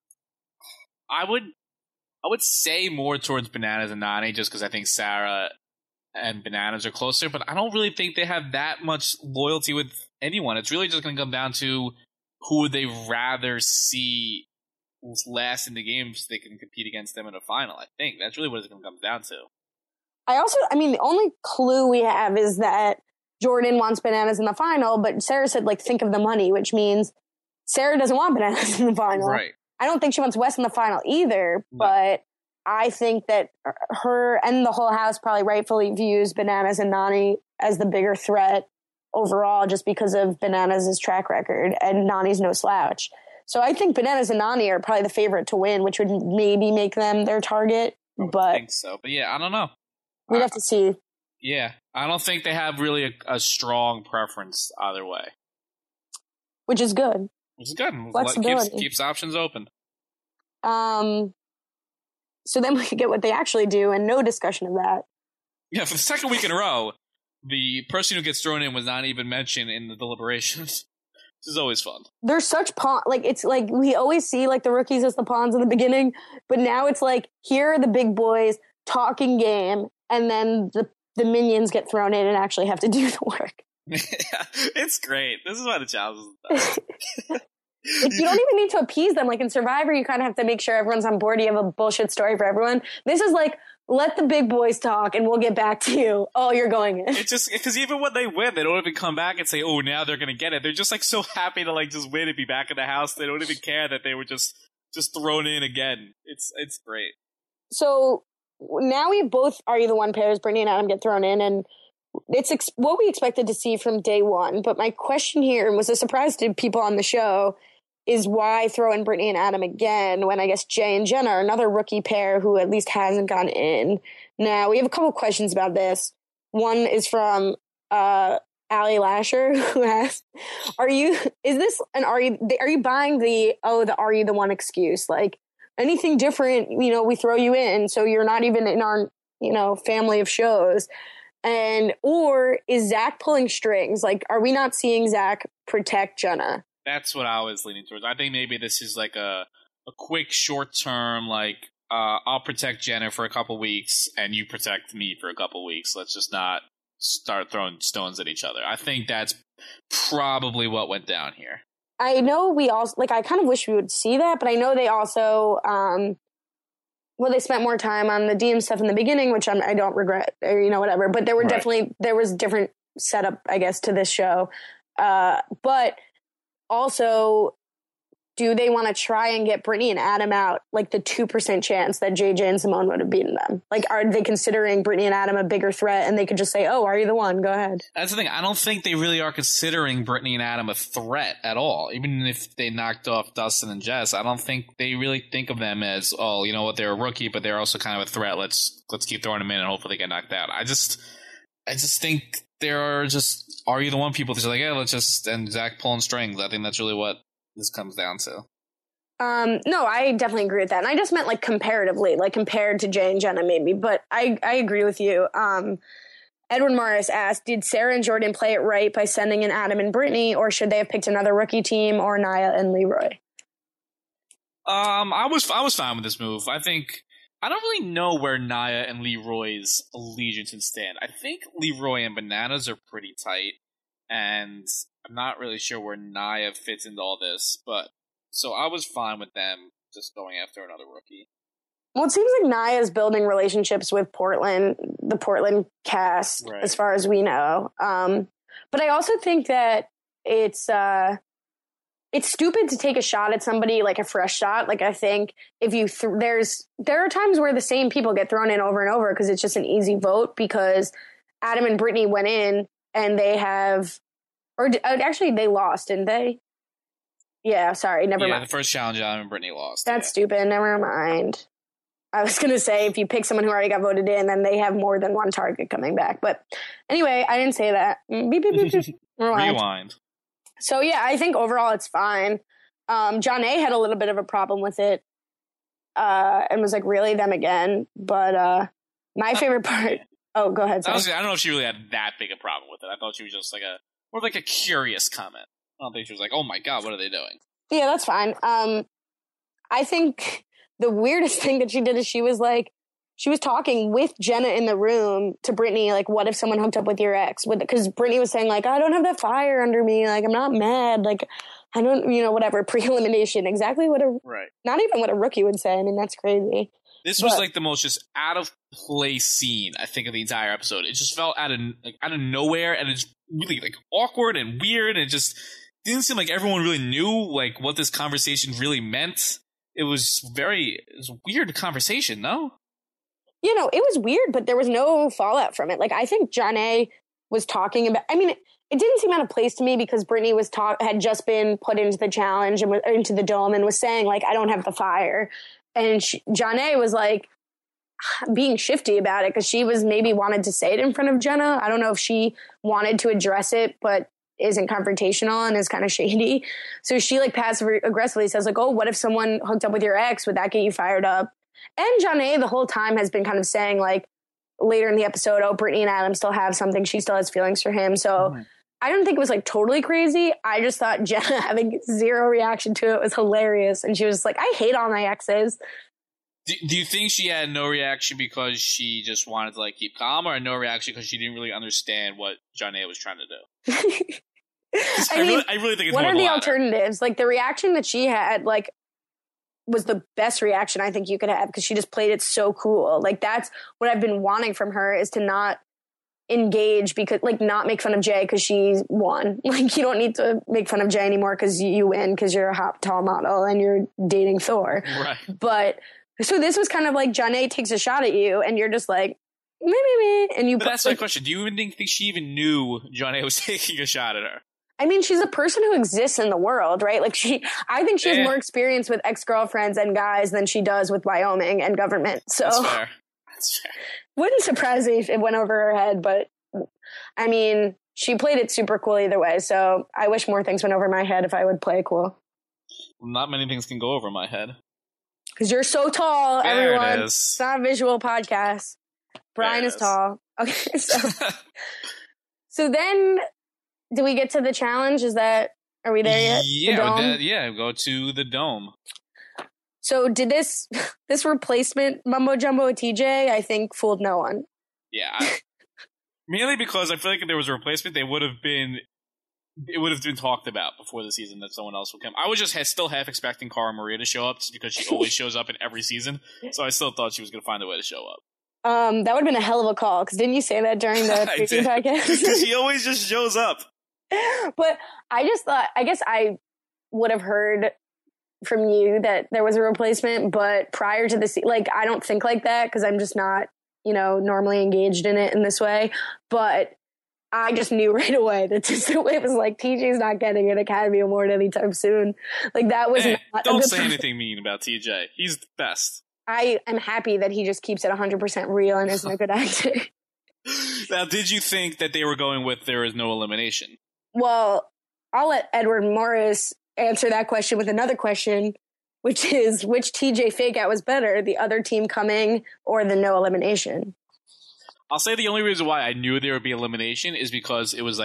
I would I would say more towards Bananas and Nany, just because I think Sarah and Bananas are closer, but I don't really think they have that much loyalty with anyone. It's really just going to come down to who would they rather see last in the game so they can compete against them in a final. I think that's really what it's going to come down to. I also, I mean, the only clue we have is that Jordan wants Bananas in the final, but Sarah said, like, think of the money, which means Sarah doesn't want Bananas in the final. Right. I don't think she wants Wes in the final either, No. but I think that her and the whole house probably rightfully views Bananas and Nany as the bigger threat overall, just because of Bananas' track record, and Nany's no slouch. So I think Bananas and Nany are probably the favorite to win, which would maybe make them their target, but I think so. But yeah, I don't know. we'd I, have to see. Yeah, I don't think they have really a, a strong preference either way. Which is good. Which is good. Flexibility. Keeps, keeps options open. Um, so then we get what they actually do, and no discussion of that. Yeah, for the second week in a row, the person who gets thrown in was not even mentioned in the deliberations. This is always fun. They're such pawn, like, it's like we always see like the rookies as the pawns in the beginning, but now it's like, here are the big boys talking game, and then the, the minions get thrown in and actually have to do the work. Yeah, it's great. This is why the challenge is the best. Like, you don't even need to appease them. Like in Survivor, you kind of have to make sure everyone's on board. You have a bullshit story for everyone. This is like, let the big boys talk and we'll get back to you. Oh, you're going in. It's just because even when they win, they don't even come back and say, oh, now they're going to get it. They're just like so happy to like just win and be back in the house. They don't even care that they were just just thrown in again. It's it's great. So now we both Are You the One pairs, Brittany and Adam, get thrown in, and it's ex- what we expected to see from day one. But my question here, and was a surprise to people on the show, is why throw in Brittany and Adam again when I guess Jay and Jenna are another rookie pair who at least hasn't gone in. Now, we have a couple questions about this. One is from uh, Allie Lasher, who asks, are you, is this an, are you, are you buying the, oh, the Are You the One excuse? Like, anything different, you know, we throw you in, so you're not even in our, you know, family of shows. And, or is Zach pulling strings? Like, are we not seeing Zach protect Jenna? That's what I was leaning towards. I think maybe this is like a a quick, short term, like, uh, I'll protect Jenna for a couple weeks and you protect me for a couple weeks. Let's just not start throwing stones at each other. I think that's probably what went down here. I know we also, like, I kind of wish we would see that, but I know they also, um, well, they spent more time on the D M stuff in the beginning, which I'm, I don't regret, or, you know, whatever. But there were Right. definitely, there was different setup, I guess, to this show. Uh, but also, do they want to try and get Brittany and Adam out, like the two percent chance that J J and Simone would have beaten them? Like, are they considering Brittany and Adam a bigger threat, and they could just say, oh, Are You the One? Go ahead. That's the thing. I don't think they really are considering Brittany and Adam a threat at all. Even if they knocked off Dustin and Jess, I don't think they really think of them as, oh, you know what, they're a rookie, but they're also kind of a threat. Let's let's keep throwing them in and hopefully they get knocked out. I just I just think there are just Are You the One people. They're like, yeah, let's just, and Zach pulling strings. I think that's really what this comes down to. Um, no, I definitely agree with that. And I just meant like comparatively, like compared to Jay and Jenna maybe, but I, I agree with you. Um, Edwin Morris asked, did Sarah and Jordan play it right by sending in Adam and Brittany, or should they have picked another rookie team or Nia and Leroy? Um, I was I was fine with this move. I think I don't really know where Nia and Leroy's allegiances stand. I think Leroy and Bananas are pretty tight, and I'm not really sure where Nia fits into all this, but so I was fine with them just going after another rookie. Well, it seems like Nia's building relationships with Portland, the Portland cast, right, as far as we know. Um, but I also think that it's uh, it's stupid to take a shot at somebody, like a fresh shot. Like, I think if you th- there's there are times where the same people get thrown in over and over because it's just an easy vote, because Adam and Brittany went in and they have, or actually they lost, didn't they? Yeah, sorry, never yeah, mind. Yeah, the first challenge, Adam and Brittany lost. That's yeah. stupid. Never mind. I was going to say, if you pick someone who already got voted in, then they have more than one target coming back. But anyway, I didn't say that. Beep, beep, beep, beep. Rewind. Rewind. So, yeah, I think overall it's fine. Um, John A. had a little bit of a problem with it uh, and was like, really, them again? But uh, my favorite part... Oh, go ahead. I, was, I don't know if she really had that big a problem with it. I thought she was just like a... more like a curious comment. I don't think she was like, oh my God, what are they doing? Yeah, that's fine. Um, I think... The weirdest thing that she did is she was like, she was talking with Jenna in the room to Brittany, like, what if someone hooked up with your ex? Because Brittany was saying, like, I don't have that fire under me. Like, I'm not mad. Like, I don't, you know, whatever, pre-elimination. Exactly what a, right. Not even what a rookie would say. I mean, that's crazy. This but, was like the most just out of place scene, I think, of the entire episode. It just felt out of, like, out of nowhere, and it's really, like, awkward and weird, and it just didn't seem like everyone really knew, like, what this conversation really meant. It was very it was a weird conversation, no? You know, it was weird, but there was no fallout from it. Like, I think John A. was talking about, I mean, it, it didn't seem out of place to me because Brittany was talk, had just been put into the challenge and was, into the dome and was saying, like, I don't have the fire. And she, John A. was like being shifty about it because she was maybe wanted to say it in front of Jenna. I don't know if she wanted to address it, but isn't confrontational and is kind of shady. So she like passive aggressively says like, oh, what if someone hooked up with your ex? Would that get you fired up? And John A. the whole time has been kind of saying like later in the episode, oh, Brittany and Adam still have something. She still has feelings for him. So mm-hmm. I don't think it was like totally crazy. I just thought Jenna having zero reaction to it was hilarious. And she was like, I hate all my exes. Do, do you think she had no reaction because she just wanted to like keep calm, or no reaction because she didn't really understand what John A. was trying to do? I, I mean, really, I really think it's what more are the, the alternatives? Like the reaction that she had, like, was the best reaction I think you could have because she just played it so cool. Like that's what I've been wanting from her is to not engage because, like, not make fun of Jay because she won. Like you don't need to make fun of Jay anymore because you win because you're a hot tall model and you're dating Thor. Right. But so this was kind of like John A. takes a shot at you and you're just like, me, me, me. And you. But that's like, my question. Do you even think she even knew John A. was taking a shot at her? I mean, she's a person who exists in the world, right? Like she, I think she has yeah. more experience with ex-girlfriends and guys than she does with Wyoming and government. So that's fair. That's fair. Wouldn't surprise me if it went over her head, but I mean, she played it super cool either way. So I wish more things went over my head if I would play cool. Well, not many things can go over my head. Because you're so tall, there everyone. It is. It's not a visual podcast. Brian is. is tall. Okay, so so then. Do we get to the challenge? Is that, are we there yet? Yeah, the that, yeah, go to the dome. So did this, this replacement mumbo jumbo with T J, I think fooled no one. Yeah. I, mainly because I feel like if there was a replacement, they would have been, it would have been talked about before the season that someone else would come. I was just still half expecting Cara Maria to show up just because she always shows up in every season. So I still thought she was going to find a way to show up. Um, that would have been a hell of a call, because didn't you say that during the preview podcast? Because she always just shows up. But I just thought, I guess I would have heard from you that there was a replacement, but prior to this, like, I don't think like that because I'm just not, you know, normally engaged in it in this way. But I just knew right away that just, it was like, T J's not getting an Academy Award anytime soon. Like, that was hey, not don't a good say person. anything mean about T J. He's the best. I am happy that he just keeps it one hundred percent real and isn't a good actor. Now, did you think that they were going with there is no elimination? Well, I'll let Edward Morris answer that question with another question, which is which T J fake out was better, the other team coming or the no elimination? I'll say the only reason why I knew there would be elimination is because it was like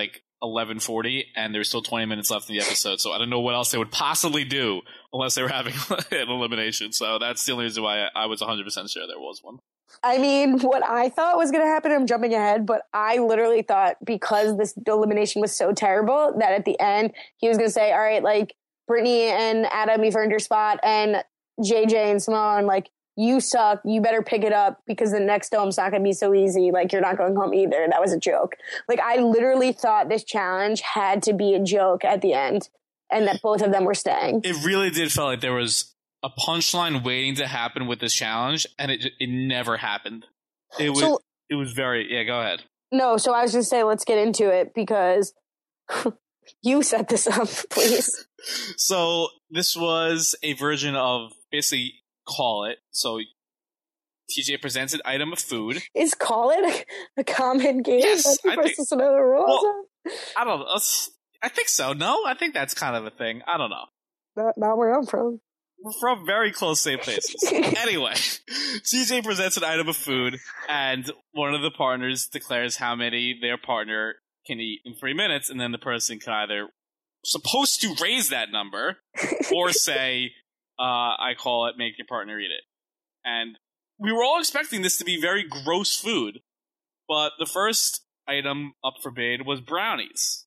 eleven forty, and there's still twenty minutes left in the episode. So I don't know what else they would possibly do unless they were having an elimination. So that's the only reason why I, I was one hundred percent sure there was one. I mean, what I thought was going to happen, I'm jumping ahead, but I literally thought because this elimination was so terrible that at the end he was going to say, all right, like, Brittany and Adam, you've earned your spot, and J J and Simone, like, you suck, you better pick it up because the next dome's not going to be so easy. Like, you're not going home either. That was a joke. Like, I literally thought this challenge had to be a joke at the end and that both of them were staying. It really did feel like there was a punchline waiting to happen with this challenge, and it it never happened. It was so, it was very yeah. Go ahead. No, so I was just saying, let's get into it because you set this up, please. So this was a version of basically Call It. So T J presents an item of food. Is Call It a, a common game? Yes, I think, another rule. Well, I don't know. I think so. No, I think that's kind of a thing. I don't know. Not, not where I'm from. We're from very close, same places. Anyway, T J presents an item of food, and one of the partners declares how many their partner can eat in three minutes, and then the person can either supposed to raise that number or say, uh, I call it, make your partner eat it. And we were all expecting this to be very gross food, but the first item up for bid was brownies.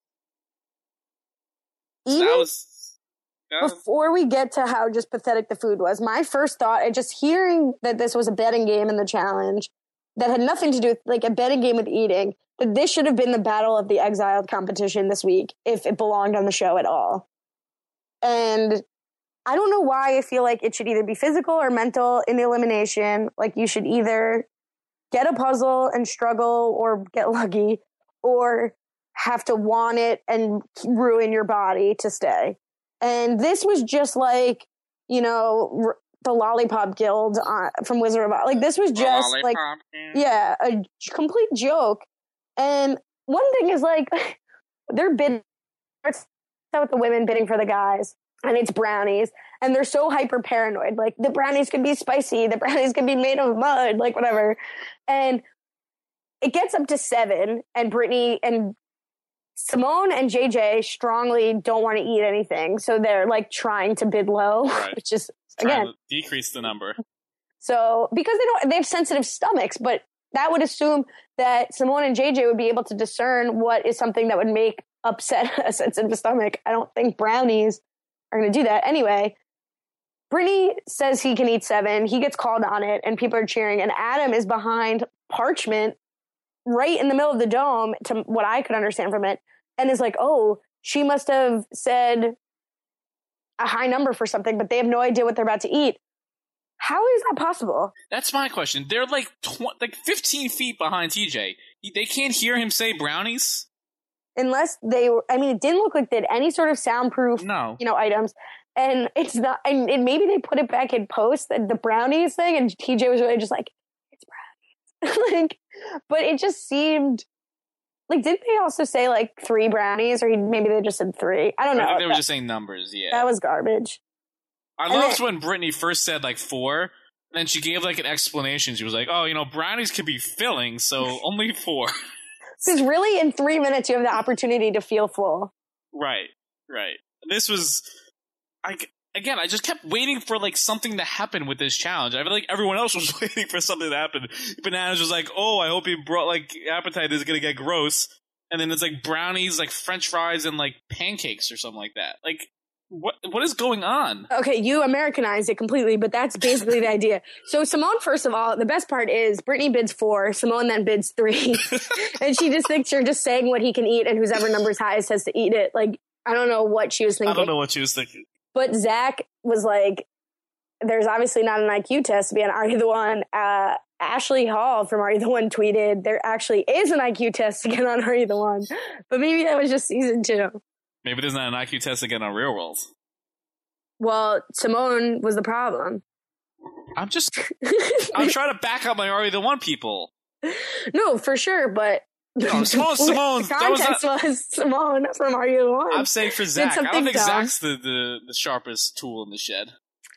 So that was... Yeah. Before we get to how just pathetic the food was, my first thought, and just hearing that this was a betting game in the challenge that had nothing to do with, like, a betting game with eating, that this should have been the Battle of the Exiled competition this week if it belonged on the show at all. And I don't know why I feel like it should either be physical or mental in the elimination. Like, you should either get a puzzle and struggle or get lucky, or have to want it and ruin your body to stay. And this was just like, you know, r- the Lollipop Guild uh, from Wizard of Oz. Like, this was just like, yeah, a complete joke. And one thing is, like, they're bidding, starts out with the women bidding for the guys, and it's brownies. And they're so hyper paranoid. Like, the brownies can be spicy, the brownies can be made of mud, like, whatever. And it gets up to seven, and Brittany and Simone and J J strongly don't want to eat anything, so they're like trying to bid low, right. which is trying again to decrease the number. So because they don't, they have sensitive stomachs, but that would assume that Simone and J J would be able to discern what is something that would make upset a sensitive stomach. I don't think brownies are going to do that anyway. Brittany says he can eat seven. He gets called on it, and people are cheering. And Adam is behind Parchment, right in the middle of the dome, to what I could understand from it, and is like, oh, she must have said a high number for something, but they have no idea what they're about to eat. How is that possible? That's my question. They're like tw- like fifteen feet behind T J. They can't hear him say brownies? Unless they were, I mean, it didn't look like they had any sort of soundproof, no. you know, items. And it's not, and, and maybe they put it back in post, the, the brownies thing, and T J was really just like, it's brownies. Like, but it just seemed like, didn't they also say like three brownies, or he, maybe they just said three? I don't know. I think they were that, just saying numbers. Yeah, that was garbage. I and loved then, when Brittany first said like four, and then she gave like an explanation. She was like, "Oh, you know, brownies could be filling, so only four." Because really, in three minutes, you have the opportunity to feel full. Right, right. This was, I again, I just kept waiting for like something to happen with this challenge. I feel like everyone else was waiting for something to happen. Bananas was like, "Oh, I hope he brought like appetite is gonna get gross," and then it's like brownies, like French fries, and like pancakes or something like that. Like, what what is going on? Okay, you Americanized it completely, but that's basically the idea. So Simone, first of all, the best part is Brittany bids four, Simone then bids three, and she just thinks you're just saying what he can eat, and whoever number's highest has to eat it. Like, I don't know what she was thinking. I don't know what she was thinking. But Zach was like, there's obviously not an I Q test to be on Are You the One? Uh, Ashley Hall from Are You the One tweeted, there actually is an I Q test to get on Are You the One? But maybe that was just season two. Maybe there's not an I Q test again on Real World. Well, Simone was the problem. I'm just, I'm trying to back up my Are You the One people. No, for sure, but no, Simone, Simone. The context was, was Simone from Are You the One? I'm saying for Zach. I don't think dumb. Zach's the, the, the sharpest tool in the shed.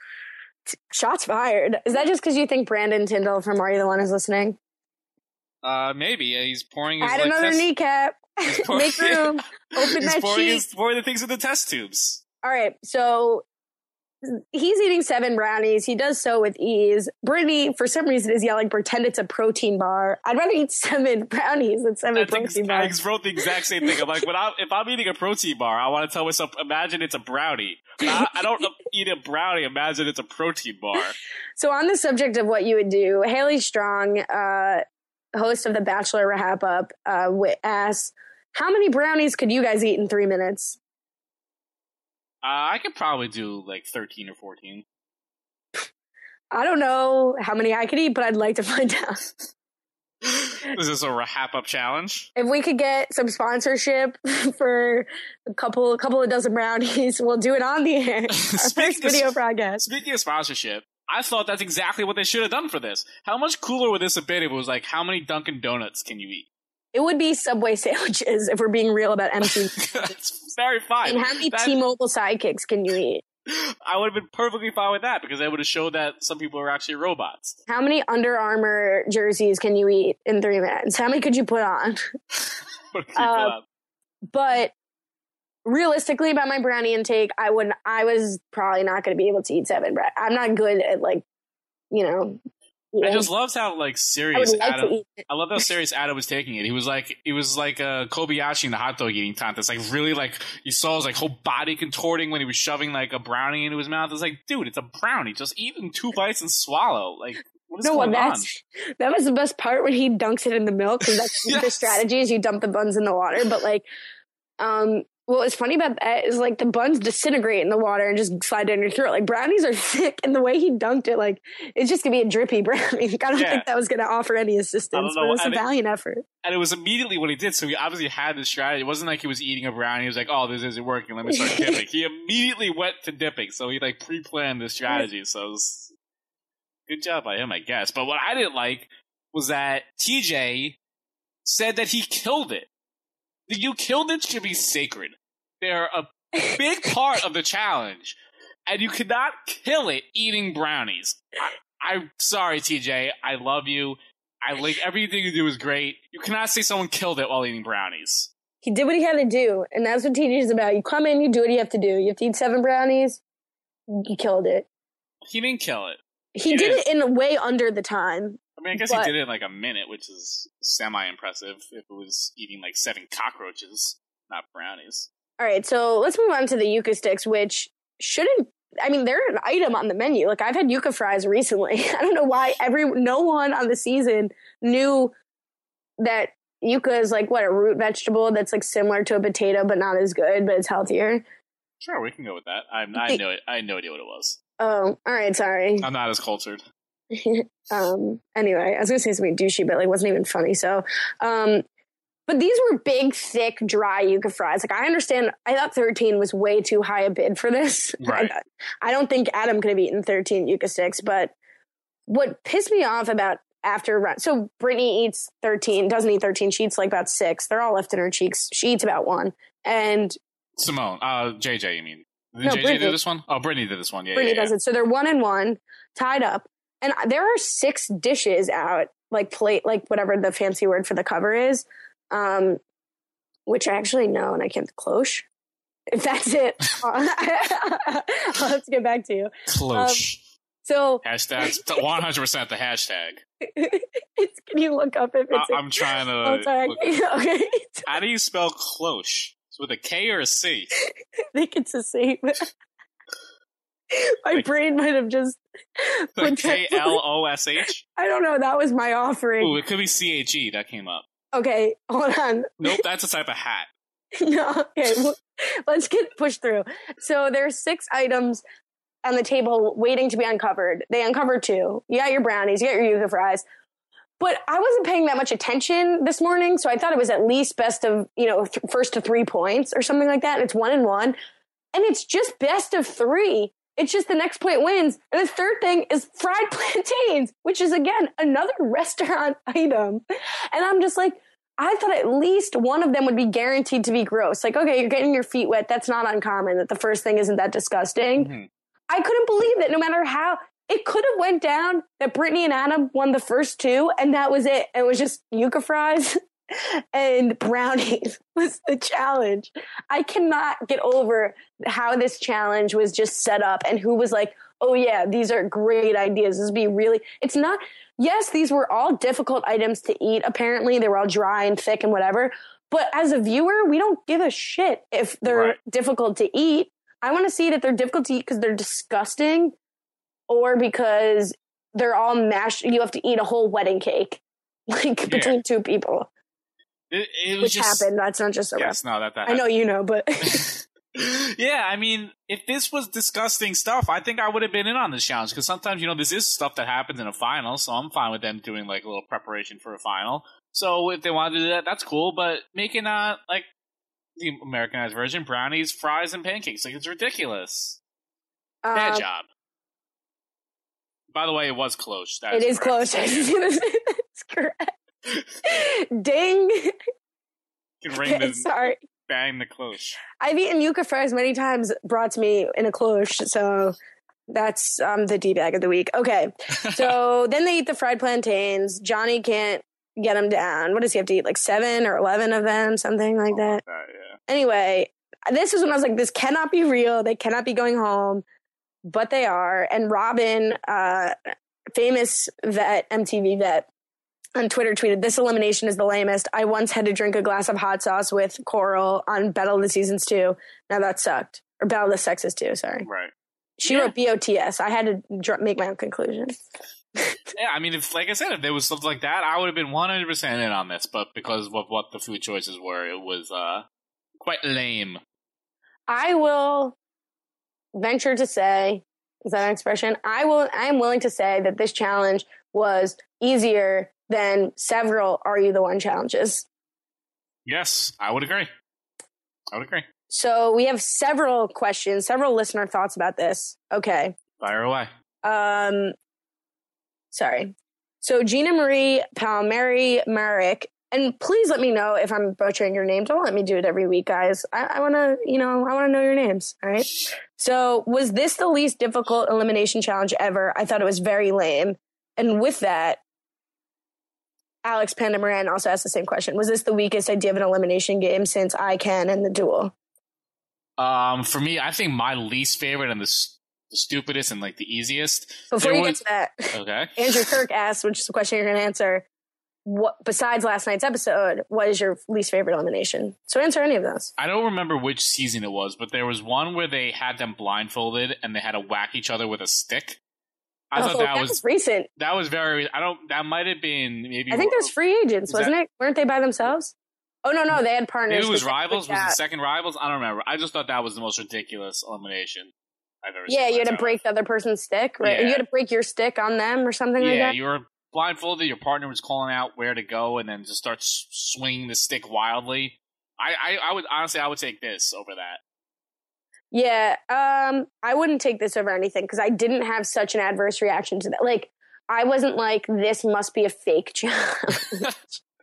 Shots fired. Is that just because you think Brandon Tyndall from Are You the One is listening? Uh, maybe. He's pouring his Add like, another test- kneecap. pouring, Make room. Open he's that pouring, sheet. his, pouring the things in the test tubes. All right, so he's eating seven brownies. He does so with ease. Brittany, for some reason, is yelling, pretend it's a protein bar. I'd rather eat seven brownies than seven I think protein I bars. wrote the exact same thing. I'm like, when I, if I'm eating a protein bar, I want to tell myself, imagine it's a brownie. I, I don't eat a brownie, imagine it's a protein bar. So on the subject of what you would do, Haley Strong, uh, host of The Bachelor Wrap Up, uh, asks, how many brownies could you guys eat in three minutes? Uh, I could probably do like thirteen or fourteen. I don't know how many I could eat, but I'd like to find out. Is this a wrap up challenge? If we could get some sponsorship for a couple, a couple of dozen brownies, we'll do it on the air. Our first video of, broadcast. Speaking of sponsorship, I thought that's exactly what they should have done for this. How much cooler would this have been if it was like, how many Dunkin' Donuts can you eat? It would be Subway sandwiches if we're being real about empty. That's very fine. And how many that, T-Mobile sidekicks can you eat? I would have been perfectly fine with that because they would have showed that some people are actually robots. How many Under Armour jerseys can you eat in three minutes? How many could you put on? uh, but realistically, about my brownie intake, I wouldn't. I was probably not going to be able to eat seven bread. I'm not good at like, you know. I just loved how like serious like Adam. I love how serious Adam was taking it. He was like, he was like a Kobayashi in the hot dog eating contest. Like really, like you saw his like whole body contorting when he was shoving like a brownie into his mouth. It's like, dude, it's a brownie. Just eat in two bites and swallow. Like, what is no, going well, that's, on? That was the best part when he dunks it in the milk. Because that's yes. The strategy is you dump the buns in the water. But like, um. what was funny about that is like the buns disintegrate in the water and just slide down your throat. Like brownies are thick, and the way he dunked it, like it's just gonna be a drippy brownie. Like, I don't yeah. think that was gonna offer any assistance. But it was and a valiant it, effort. And it was immediately what he did. So he obviously had this strategy. It wasn't like he was eating a brownie. He was like, "Oh, this isn't working. Let me start dipping." He immediately went to dipping. So he like pre-planned this strategy. So it was good job by him, I guess. But what I didn't like was that T J said that he killed it. The "you killed it" should be sacred. They're a big part of the challenge, and you cannot kill it eating brownies. I, I'm sorry, T J. I love you. I like everything you do is great. You cannot say someone killed it while eating brownies. He did what he had to do, and that's what T J is about. You come in, you do what you have to do. You have to eat seven brownies. You killed it. He didn't kill it. He, he did it in a way under the time. I mean, I guess but, he did it in like a minute, which is semi-impressive if it was eating like seven cockroaches, not brownies. All right, so let's move on to the yuca sticks, which shouldn't, I mean, they're an item on the menu. Like, I've had yuca fries recently. I don't know why every, no one on the season knew that yuca is like, what, a root vegetable that's like similar to a potato, but not as good, but it's healthier. Sure, we can go with that. I'm, I know it. I had no idea what it was. Oh, all right, sorry. I'm not as cultured. um. Anyway, I was going to say something douchey, but like wasn't even funny, so... um. But these were big, thick, dry yuca fries. Like, I understand. I thought thirteen was way too high a bid for this. Right. I, I don't think Adam could have eaten thirteen yuca sticks. But what pissed me off about after run, so Brittany eats thirteen, doesn't eat thirteen. She eats like about six. They're all left in her cheeks. She eats about one. And Simone, uh, J J, you mean? Did no, J J Brittany. do this one? Oh, Brittany did this one. Yeah, Brittany yeah, yeah. does it. So they're one and one, tied up. And there are six dishes out, like plate, like whatever the fancy word for the cover is. Um, which I actually know, and I can't cloche. If that's it, I'll have to get back to you. Cloche. Um, so hashtag one hundred percent the hashtag. It's, can you look up if it's? I, I'm trying to. Oh, sorry. Look, okay. How do you spell cloche? It's with a K or a C? I think it's a C. My like, brain might have just like K L O S H. I don't know. That was my offering. Ooh, it could be C H E. That came up. Okay, hold on. Nope, that's a type of hat. No, okay, well, let's get pushed through. So there's six items on the table waiting to be uncovered. They uncovered two. You got your brownies, you got your yuca fries. But I wasn't paying that much attention this morning, so I thought it was at least best of, you know, th- first to three points or something like that. And it's one and one. And it's just best of three. It's just the next point wins. And the third thing is fried plantains, which is, again, another restaurant item. And I'm just like, I thought at least one of them would be guaranteed to be gross. Like, okay, you're getting your feet wet. That's not uncommon, that the first thing isn't that disgusting. Mm-hmm. I couldn't believe that no matter how, it could have went down that Brittany and Adam won the first two, and that was it. It was just yuca fries and brownies was the challenge. I cannot get over how this challenge was just set up and who was like, oh yeah, these are great ideas. This would be really, it's not, yes, these were all difficult items to eat. Apparently they were all dry and thick and whatever. But as a viewer, we don't give a shit if they're right. difficult to eat. I want to see that they're difficult to eat because they're disgusting or because they're all mashed. You have to eat a whole wedding cake, like yeah. between two people. It, it was Which just, happened. That's not just a yes, no, that, that I know you know, but yeah, I mean, if this was disgusting stuff, I think I would have been in on this challenge because sometimes, you know, this is stuff that happens in a final, so I'm fine with them doing like a little preparation for a final. So if they want to do that, that's cool. But making uh like the Americanized version, brownies, fries, and pancakes, like it's ridiculous. Um, Bad job. By the way, it was close. That it is, is close. It's correct. Ding. You can ring the, Sorry. Bang the cloche. I've eaten yuca fries many times brought to me in a cloche, so that's um, the D-bag of the week. Okay, so then they eat the fried plantains. Johnny can't get them down. What does he have to eat? Like seven or eleven of them, something like that. Like that yeah. Anyway, this is when I was like, this cannot be real. They cannot be going home, but they are. And Robin, uh, famous vet, M T V vet, on Twitter tweeted, this elimination is the lamest. I once had to drink a glass of hot sauce with Coral on Battle of the Seasons two. Now that sucked. Or Battle of the Sexes two, sorry. Right. She yeah. wrote B O T S. I had to dr- make my own conclusion. Yeah, I mean, if like I said, if there was stuff like that, I would have been one hundred percent in on this. But because of what the food choices were, it was uh, quite lame. I will venture to say, is that an expression? I will. I am willing to say that this challenge was easier than several Are You the One challenges. Yes, I would agree. I would agree. So we have several questions, several listener thoughts about this. Okay. Fire away. Um, sorry. So Gina Marie Palmieri Marek, and please let me know if I'm butchering your name. Don't let me do it every week, guys. I, I want to, you know, I want to know your names. All right. So was this the least difficult elimination challenge ever? I thought it was very lame. And with that, Alex Panda Moran also asked the same question. Was this the weakest idea of an elimination game since I Can and the Duel? Um, for me, I think my least favorite and the, the stupidest and like the easiest. Before you was, get to that, okay. Andrew Kirk asked, which is the question you're going to answer. What besides last night's episode, what is your least favorite elimination? So answer any of those. I don't remember which season it was, but there was one where they had them blindfolded and they had to whack each other with a stick. I oh, thought that, that was, was recent. That was very. I don't. That might have been maybe. I think there's free agents, wasn't that, it? Weren't they by themselves? Oh no, no, they had partners. It was rivals. Was it second rivals? I don't remember. I just thought that was the most ridiculous elimination I've ever yeah, seen. Yeah, you had to break the other person's stick, right? Yeah. You had to break your stick on them or something yeah, like that. Yeah, you were blindfolded. Your partner was calling out where to go, and then just starts swinging the stick wildly. I, I, I would honestly, I would take this over that. Yeah, um, I wouldn't take this over anything because I didn't have such an adverse reaction to that. Like, I wasn't like, this must be a fake challenge.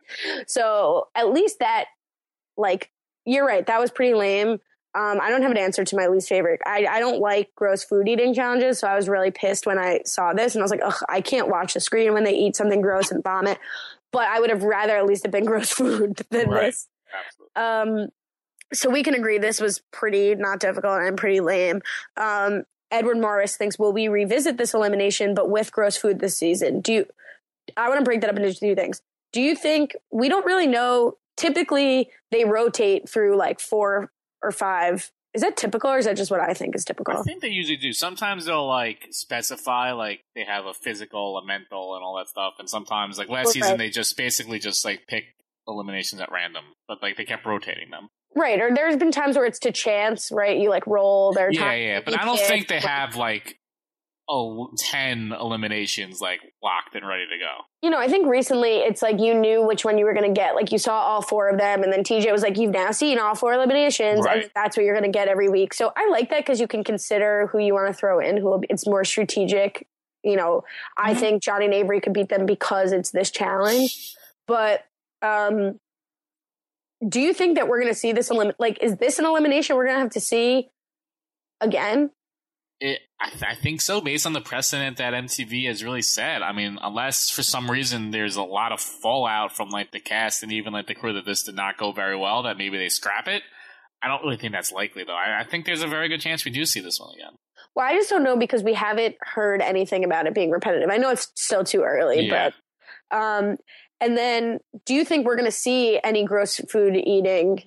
So at least that, like, you're right. That was pretty lame. Um, I don't have an answer to my least favorite. I, I don't like gross food eating challenges, so I was really pissed when I saw this, and I was like, ugh, I can't watch the screen when they eat something gross and vomit. But I would have rather at least have been gross food than right. this. Absolutely. Um, so we can agree this was pretty not difficult and pretty lame. Um, Edward Morris thinks, will we revisit this elimination, but with gross food this season? Do you, I want to break that up into two things. Do you think, we don't really know, typically they rotate through like four or five. Is that typical or is that just what I think is typical? I think they usually do. Sometimes they'll like specify like they have a physical, a mental, and all that stuff. And sometimes like last okay. season they just basically just like pick eliminations at random, but like they kept rotating them. Right, or there's been times where it's to chance, right? You like roll their yeah, time. Yeah, but I don't think they have like oh ten eliminations like locked and ready to go. You know, I think recently it's like you knew which one you were going to get. Like you saw all four of them, and then T J was like, "You've now seen all four eliminations, right. and that's what you're going to get every week." So I like that because you can consider who you want to throw in. Who will be, it's more strategic. You know, mm-hmm. I think Johnny and Avery could beat them because it's this challenge, but. um Do you think that we're going to see this elim- like is this an elimination we're going to have to see again? It, I, th- I think so, based on the precedent that M T V has really set. I mean, unless for some reason there's a lot of fallout from like the cast and even like the crew that this did not go very well, that maybe they scrap it. I don't really think that's likely, though. I, I think there's a very good chance we do see this one again. Well, I just don't know because we haven't heard anything about it being repetitive. I know it's still too early, Yeah. but um, and then do you think we're going to see any gross food eating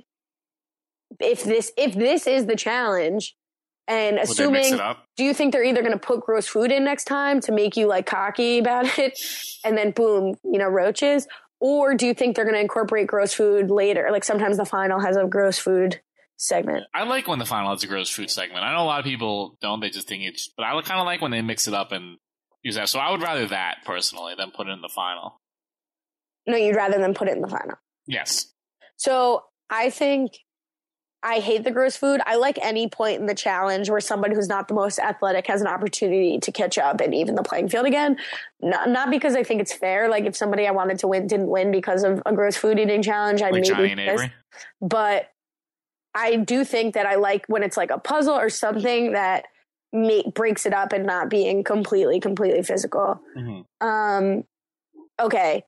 if this if this is the challenge? And Would they mix assuming, it up? do you think they're either going to put gross food in next time to make you like cocky about it, and then boom, you know, roaches? Or do you think they're going to incorporate gross food later? Like sometimes the final has a gross food segment. I like when the final has a gross food segment. I know a lot of people don't; they just think it's. But I kind of like when they mix it up and use that. So I would rather that personally than put it in the final. No, you'd rather than put it in the final. Yes. So I think. I hate the gross food. I like any point in the challenge where somebody who's not the most athletic has an opportunity to catch up and even the playing field again. Not, not because I think it's fair. Like if somebody I wanted to win didn't win because of a gross food eating challenge, I'd Like maybe Johnny and be pissed. Avery. But I do think that I like when it's like a puzzle or something that make, breaks it up and not being completely, completely physical. Mm-hmm. Um, okay.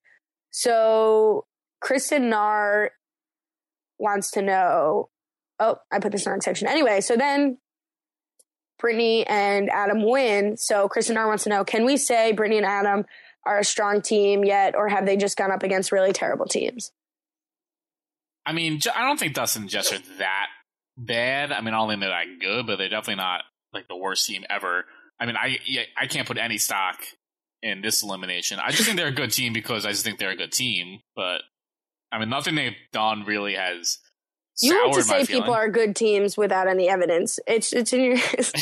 So Kristen Narr wants to know. Oh, I put this in our section. Anyway, so then Brittany and Adam win. So Kristen Narr wants to know, can we say Brittany and Adam are a strong team yet, or have they just gone up against really terrible teams? I mean, I don't think Dustin and Jess are that bad. I mean, I don't think they're that good, but they're definitely not like the worst team ever. I mean, I I can't put any stock in this elimination. I just think they're a good team because I just think they're a good team. But I mean, nothing they've done really has. You like to my say feeling. people are good teams without any evidence. It's it's in your.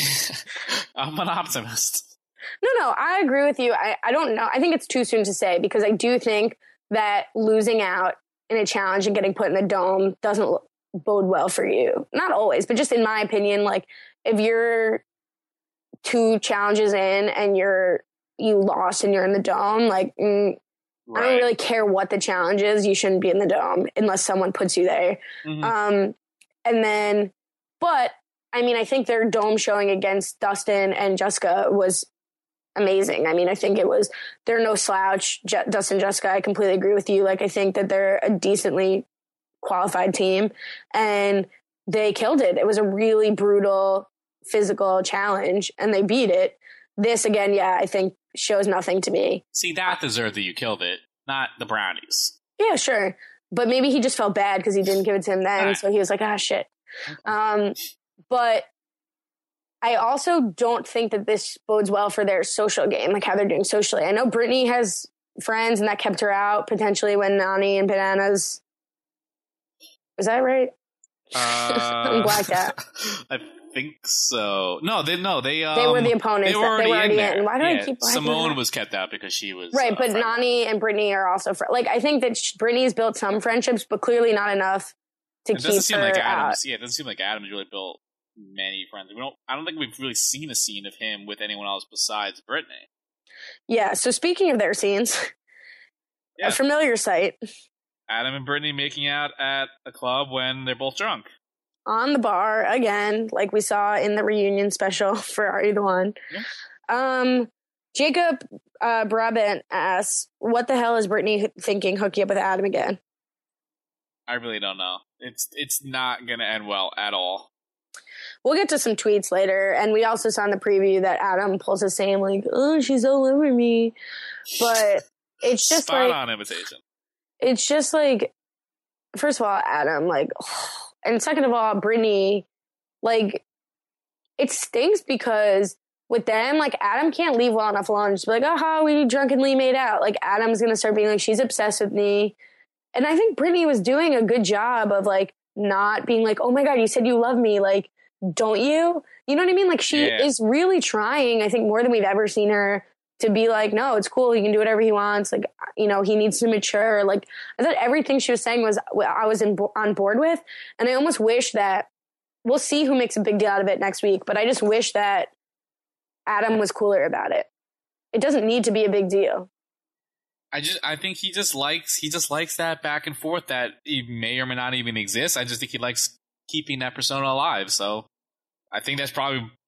I'm an optimist. No, no, I agree with you. I, I don't know. I think it's too soon to say because I do think that losing out in a challenge and getting put in the dome doesn't bode well for you. Not always, but just in my opinion, like if you're two challenges in and you're you lost and you're in the dome, like. Mm, Right. I don't really care what the challenge is. You shouldn't be in the dome unless someone puts you there. Mm-hmm. Um, and then, but I mean, I think their dome showing against Dustin and Jessica was amazing. I mean, I think it was, they're no slouch. Je- Dustin and Jessica, I completely agree with you. Like, I think that they're a decently qualified team and they killed it. It was a really brutal physical challenge and they beat it. This again, yeah, I think shows nothing to me. See, that deserved that you killed it, not the brownies. Yeah, sure. But maybe he just felt bad because he didn't give it to him then. Right. So he was like, ah, shit. Um, but I also don't think that this bodes well for their social game, like how they're doing socially. I know Brittany has friends and that kept her out potentially when Nany and Bananas. Is that right? Uh, I'm blacked out. I think so. No, they no they um, they were the opponents. They were already, they were already in there. in. Why do yeah, I keep Simone was kept out because she was right? Uh, but friendly. Nany and Brittany are also fr- like I think that Brittany's built some friendships, but clearly not enough to it keep doesn't seem her like out. Adams. Yeah, it doesn't seem like Adams really built many friends. We don't. I don't think we've really seen a scene of him with anyone else besides Brittany. Yeah. So speaking of their scenes, yeah. a familiar sight. Adam and Brittany making out at a club when they're both drunk. On the bar again, like we saw in the reunion special for Are You the One? Yeah. Um, Jacob uh, Brabant asks, "What the hell is Brittany thinking hooking up with Adam again?" I really don't know. It's it's not going to end well at all. We'll get to some tweets later, and we also saw in the preview that Adam pulls the same like, "Oh, she's all over me," but it's just spot like on invitation. It's just like, first of all, Adam, like. Oh, and second of all, Brittany, like, it stinks because with them, like, Adam can't leave well enough alone. Just be like, aha, we drunkenly made out. Like, Adam's going to start being like, she's obsessed with me. And I think Brittany was doing a good job of, like, not being like, oh my God, you said you love me. Like, don't you? You know what I mean? Like, she yeah. is really trying, I think, more than we've ever seen her to be like, no, it's cool. He can do whatever he wants. Like, you know, he needs to mature. Like, I thought everything she was saying was I was in, on board with. And I almost wish that we'll see who makes a big deal out of it next week. But I just wish that Adam was cooler about it. It doesn't need to be a big deal. I just, I think he just likes, he just likes that back and forth that he may or may not even exist. I just think he likes keeping that persona alive. So I think that's probably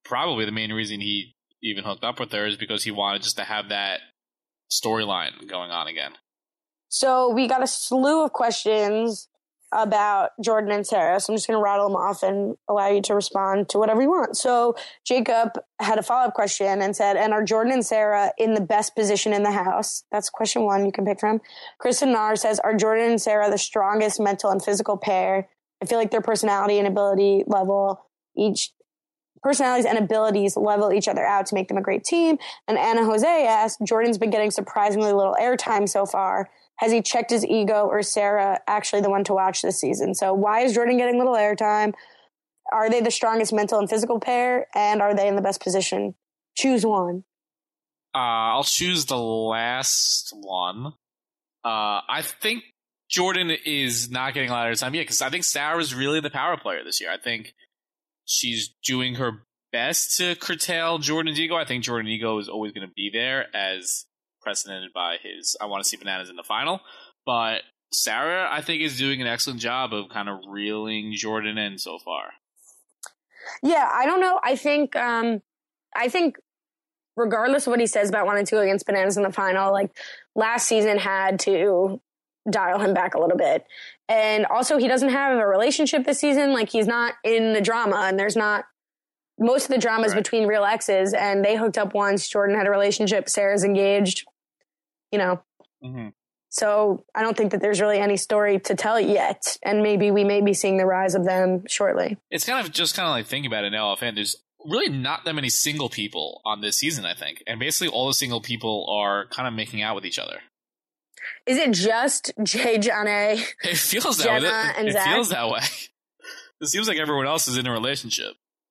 probably the main reason he even hooked up with her is because he wanted just to have that storyline going on again. So we got a slew of questions about Jordan and Sarah. So I'm just going to rattle them off and allow you to respond to whatever you want. So Jacob had a follow-up question and said, and are Jordan and Sarah in the best position in the house? That's question one you can pick from. Kristen Nahr says, are Jordan and Sarah the strongest mental and physical pair? I feel like their personality and ability level each personalities and abilities level each other out to make them a great team. And Anna Jose asked, Jordan's been getting surprisingly little airtime so far. Has he checked his ego, or is Sarah actually the one to watch this season? So why is Jordan getting little airtime? Are they the strongest mental and physical pair? And are they in the best position? Choose one. Uh, I'll choose the last one. Uh, I think Jordan is not getting a lot of time. Yeah, because I think Sarah's really the power player this year. I think she's doing her best to curtail Jordan's ego. I think Jordan's ego is always going to be there, as precedented by his I want to see bananas in the final. But Sarah, I think, is doing an excellent job of kind of reeling Jordan in so far. Yeah, I don't know. I think um, I think regardless of what he says about wanting to go against bananas in the final, like last season had to dial him back a little bit. And also he doesn't have a relationship this season. Like he's not in the drama, and there's not most of the drama is right. between real exes, and they hooked up once. Jordan had a relationship. Sarah's engaged. You know, mm-hmm. So I don't think that there's really any story to tell yet. And maybe we may be seeing the rise of them shortly. It's kind of just kind of like thinking about it now, offhand. There's really not that many single people on this season, I think. And basically all the single people are kind of making out with each other. Is it just Jay, John A, It feels that Jenna, way. It, and it Zach? feels that way. It seems like everyone else is in a relationship.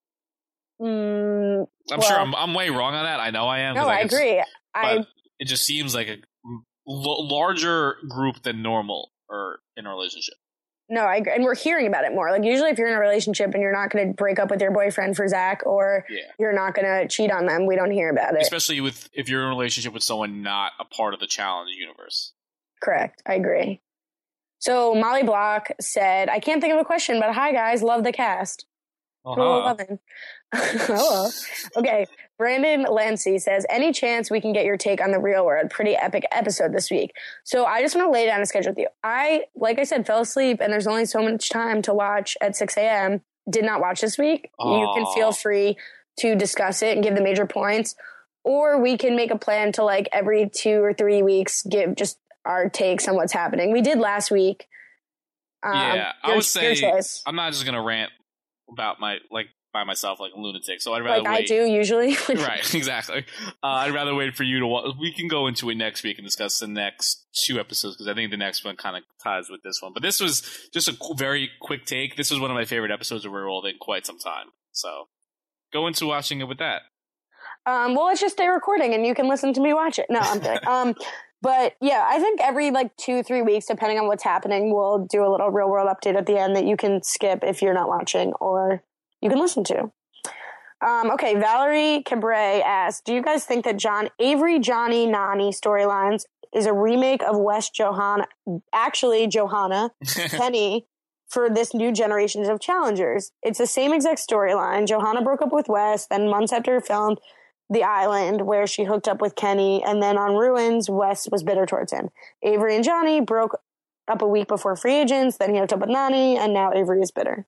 Mm, I'm well, sure I'm, I'm way wrong on that. I know I am. No, I, I agree. I. It just seems like a l- larger group than normal are in a relationship. No, I agree. And we're hearing about it more. Like usually if you're in a relationship and you're not going to break up with your boyfriend for Zach, or yeah. you're not going to cheat on them, we don't hear about it. Especially with if you're in a relationship with someone not a part of the challenge universe. Correct. I agree. So Molly Block said, I can't think of a question, but hi guys, love the cast. Uh-huh. Hello. Okay. Brandon Lancy says, any chance we can get your take on the Real World? Pretty epic episode this week. So I just want to lay down a schedule with you. I, like I said, fell asleep, and there's only so much time to watch at six a.m. Did not watch this week. Aww. You can feel free to discuss it and give the major points, or we can make a plan to, like, every two or three weeks give just our takes on what's happening. We did last week. Um, yeah, I would say I'm not just going to rant about my, like, by myself like a lunatic, so I'd rather like wait. I do usually. Right, exactly. Uh, I'd rather wait for you to watch. We can go into it next week and discuss the next two episodes, because I think the next one kind of ties with this one. But this was just a qu- very quick take. This was one of my favorite episodes of Rerolled in quite some time. So go into watching it with that. Um, well, let's just stay recording and you can listen to me watch it. No, I'm kidding. um, but yeah, I think every like two, three weeks, depending on what's happening, we'll do a little Real World update at the end that you can skip if you're not watching, or you can listen to. Um, okay, Valerie Cabray asked, do you guys think that John Avery, Johnny, Nany storylines is a remake of West Johanna, actually Johanna, Kenny, for this new generations of challengers? It's the same exact storyline. Johanna broke up with Wes, then months after filmed The Island, where she hooked up with Kenny, and then on Ruins, Wes was bitter towards him. Avery and Johnny broke up a week before Free Agents, then he hooked up with Nany, and now Avery is bitter.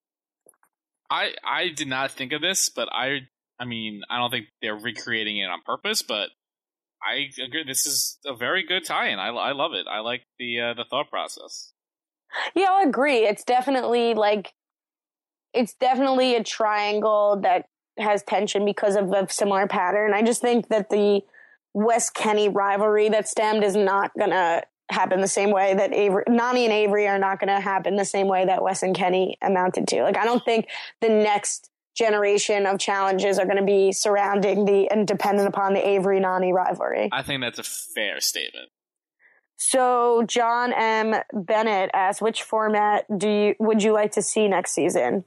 I, I did not think of this, but I I mean, I don't think they're recreating it on purpose, but I agree. This is a very good tie-in. I, I love it. I like the uh, the thought process. Yeah, I'll agree. It's definitely like, it's definitely a triangle that has tension because of a similar pattern. I just think that the Wes Kenny rivalry that stemmed is not going to happen the same way that Avery, Nany and Avery are not going to happen the same way that Wes and Kenny amounted to. Like, I don't think the next generation of challenges are going to be surrounding the and dependent upon the Avery Nany rivalry. I think that's a fair statement. So John M. Bennett asks, which format do you would you like to see next season?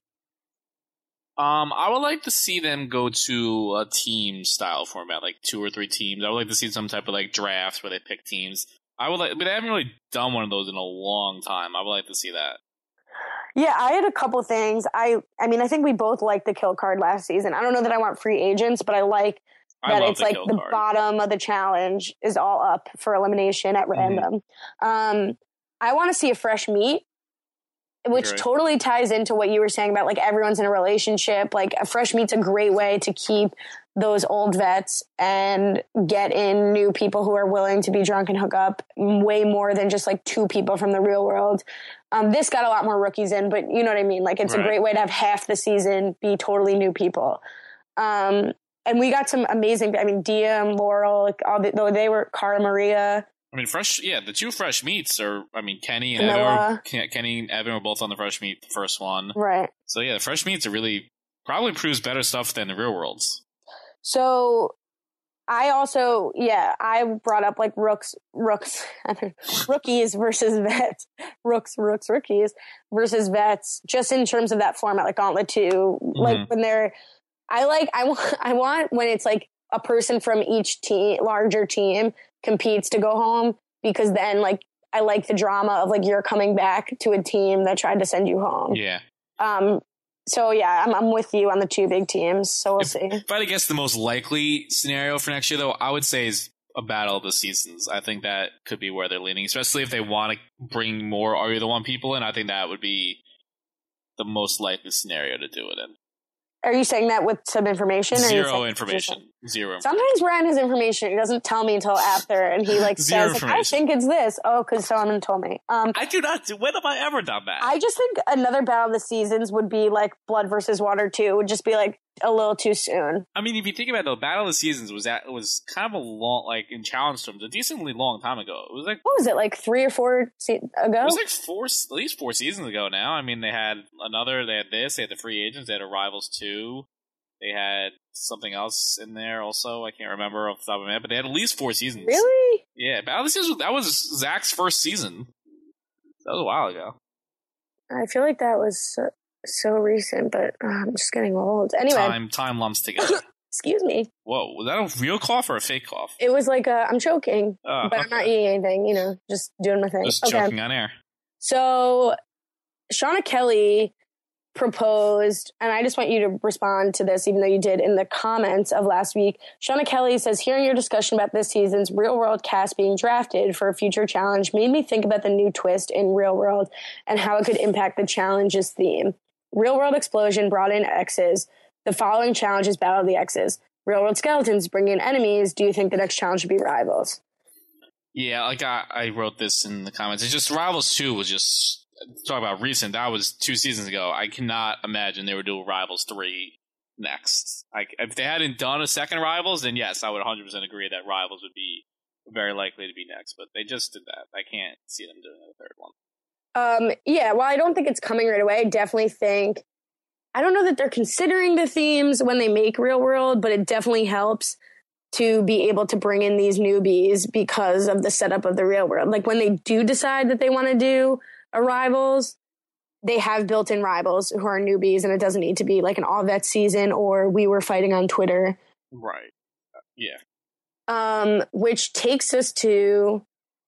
Um, I would like to see them go to a team style format, like two or three teams. I would like to see some type of like drafts where they pick teams. I would like, but they haven't really done one of those in a long time. I would like to see that. Yeah, I had a couple things. I I mean, I think we both liked the kill card last season. I don't know that I want free agents, but I like that I it's the like the card. bottom of the challenge is all up for elimination at random. Mm-hmm. Um, I want to see a fresh meat, which okay. totally ties into what you were saying about like everyone's in a relationship. Like a fresh meat's a great way to keep those old vets and get in new people who are willing to be drunk and hook up way more than just like two people from the real world. Um, this got a lot more rookies in, but you know what I mean? Like it's right. a great way to have half the season be totally new people. Um, and we got some amazing, I mean, Dia and Laurel, like all the, they were Cara Maria. I mean, fresh, yeah, the two fresh meats are, I mean, Kenny and Evan, were, Kenny and Evan were both on the fresh meat, the first one. Right. So yeah, the fresh meats are really, probably proves better stuff than the real worlds. So I also, yeah, I brought up like rooks, rooks, rookies versus vets, rooks, rooks, rookies versus vets, just in terms of that format, like Gauntlet two, mm-hmm. like when they're, I like, I want, I want when it's like a person from each team, larger team competes to go home, because then like, I like the drama of like, you're coming back to a team that tried to send you home. Yeah. Um, So, yeah, I'm, I'm with you on the two big teams, so we'll if, see. If I had to guess the most likely scenario for next year, though, I would say is a battle of the seasons. I think that could be where they're leaning, especially if they want to bring more Are You the One people in. I think that would be the most likely scenario to do it in. Are you saying that with some information? Zero or information. Zero information. Sometimes Ryan has information. He doesn't tell me until after, and he like says, like, I think it's this. Oh, because someone told me. Um, I do not. Do, when have I ever done that? I just think another battle of the seasons would be like Blood versus Water two. It would just be like a little too soon. I mean, if you think about it, the Battle of the Seasons was that was kind of a long, like in challenge terms, a decently long time ago. It was like what was it, like three or four se- ago? It was like four, at least four seasons ago now. I mean, they had another. They had this. They had the Free Agents. They had a Rivals two. They had something else in there also. I can't remember off the top of my head, but they had at least four seasons. Really? Yeah, Battle of the Seasons. That was Zach's first season. That was a while ago. I feel like that was so, so recent, but uh, I'm just getting old. Anyway, time time lumps together. Excuse me. Whoa, was that a real cough or a fake cough? It was like a, I'm choking, uh, but okay. I'm not eating anything. You know, just doing my thing. Just okay. choking on air. So, Shauna Kelly proposed, and I just want you to respond to this, even though you did in the comments of last week. Shauna Kelly says, hearing your discussion about this season's Real World cast being drafted for a future challenge made me think about the new twist in Real World and how it could impact the challenge's theme. Real World Explosion brought in exes. The following challenge is Battle of the Exes. Real World Skeletons bring in enemies. Do you think the next challenge should be Rivals? Yeah, like I, I wrote this in the comments. It's just Rivals two was just, talk about recent, that was two seasons ago. I cannot imagine they would do Rivals three next. Like, if they hadn't done a second Rivals, then yes, I would one hundred percent agree that Rivals would be very likely to be next. But they just did that. I can't see them doing a third one. Um, yeah, well, I don't think it's coming right away. I definitely think, I don't know that they're considering the themes when they make Real World, but it definitely helps to be able to bring in these newbies because of the setup of the Real World. Like when they do decide that they want to do a Rivals, they have built-in Rivals who are newbies, and it doesn't need to be like an all vet season or we were fighting on Twitter. Right. Uh, yeah. Um, which takes us to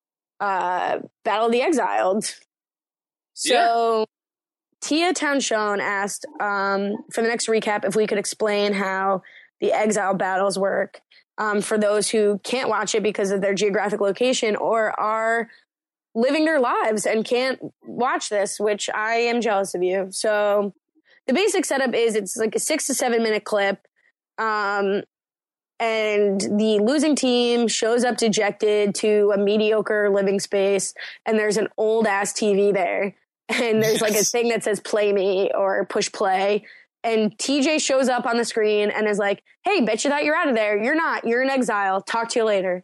uh, Battle of the Exiled. So yeah. Tia Townshone asked um, for the next recap if we could explain how the Exile battles work um, for those who can't watch it because of their geographic location or are living their lives and can't watch this, which I am jealous of you. So the basic setup is it's like a six to seven minute clip. Um, and the losing team shows up dejected to a mediocre living space. And there's an old ass T V there. And there's yes. like a thing that says play me or push play. And T J shows up on the screen and is like, hey, bet you thought you're out of there. You're not. You're in exile. Talk to you later.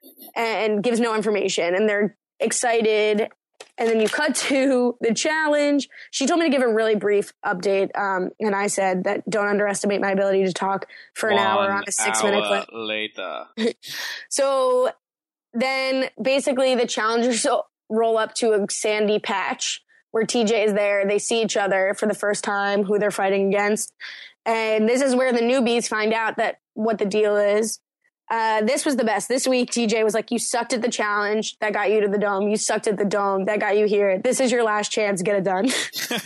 And gives no information. And they're excited, and then you cut to the challenge. She told me to give a really brief update, um, and I said that don't underestimate my ability to talk for an One hour on a six-minute clip. Later. So then, basically, the challengers roll up to a sandy patch where T J is there. They see each other for the first time, who they're fighting against, and this is where the newbies find out that what the deal is. Uh, this was the best. This week, T J was like, you sucked at the challenge. That got you to the dome. You sucked at the dome. That got you here. This is your last chance. Get it done.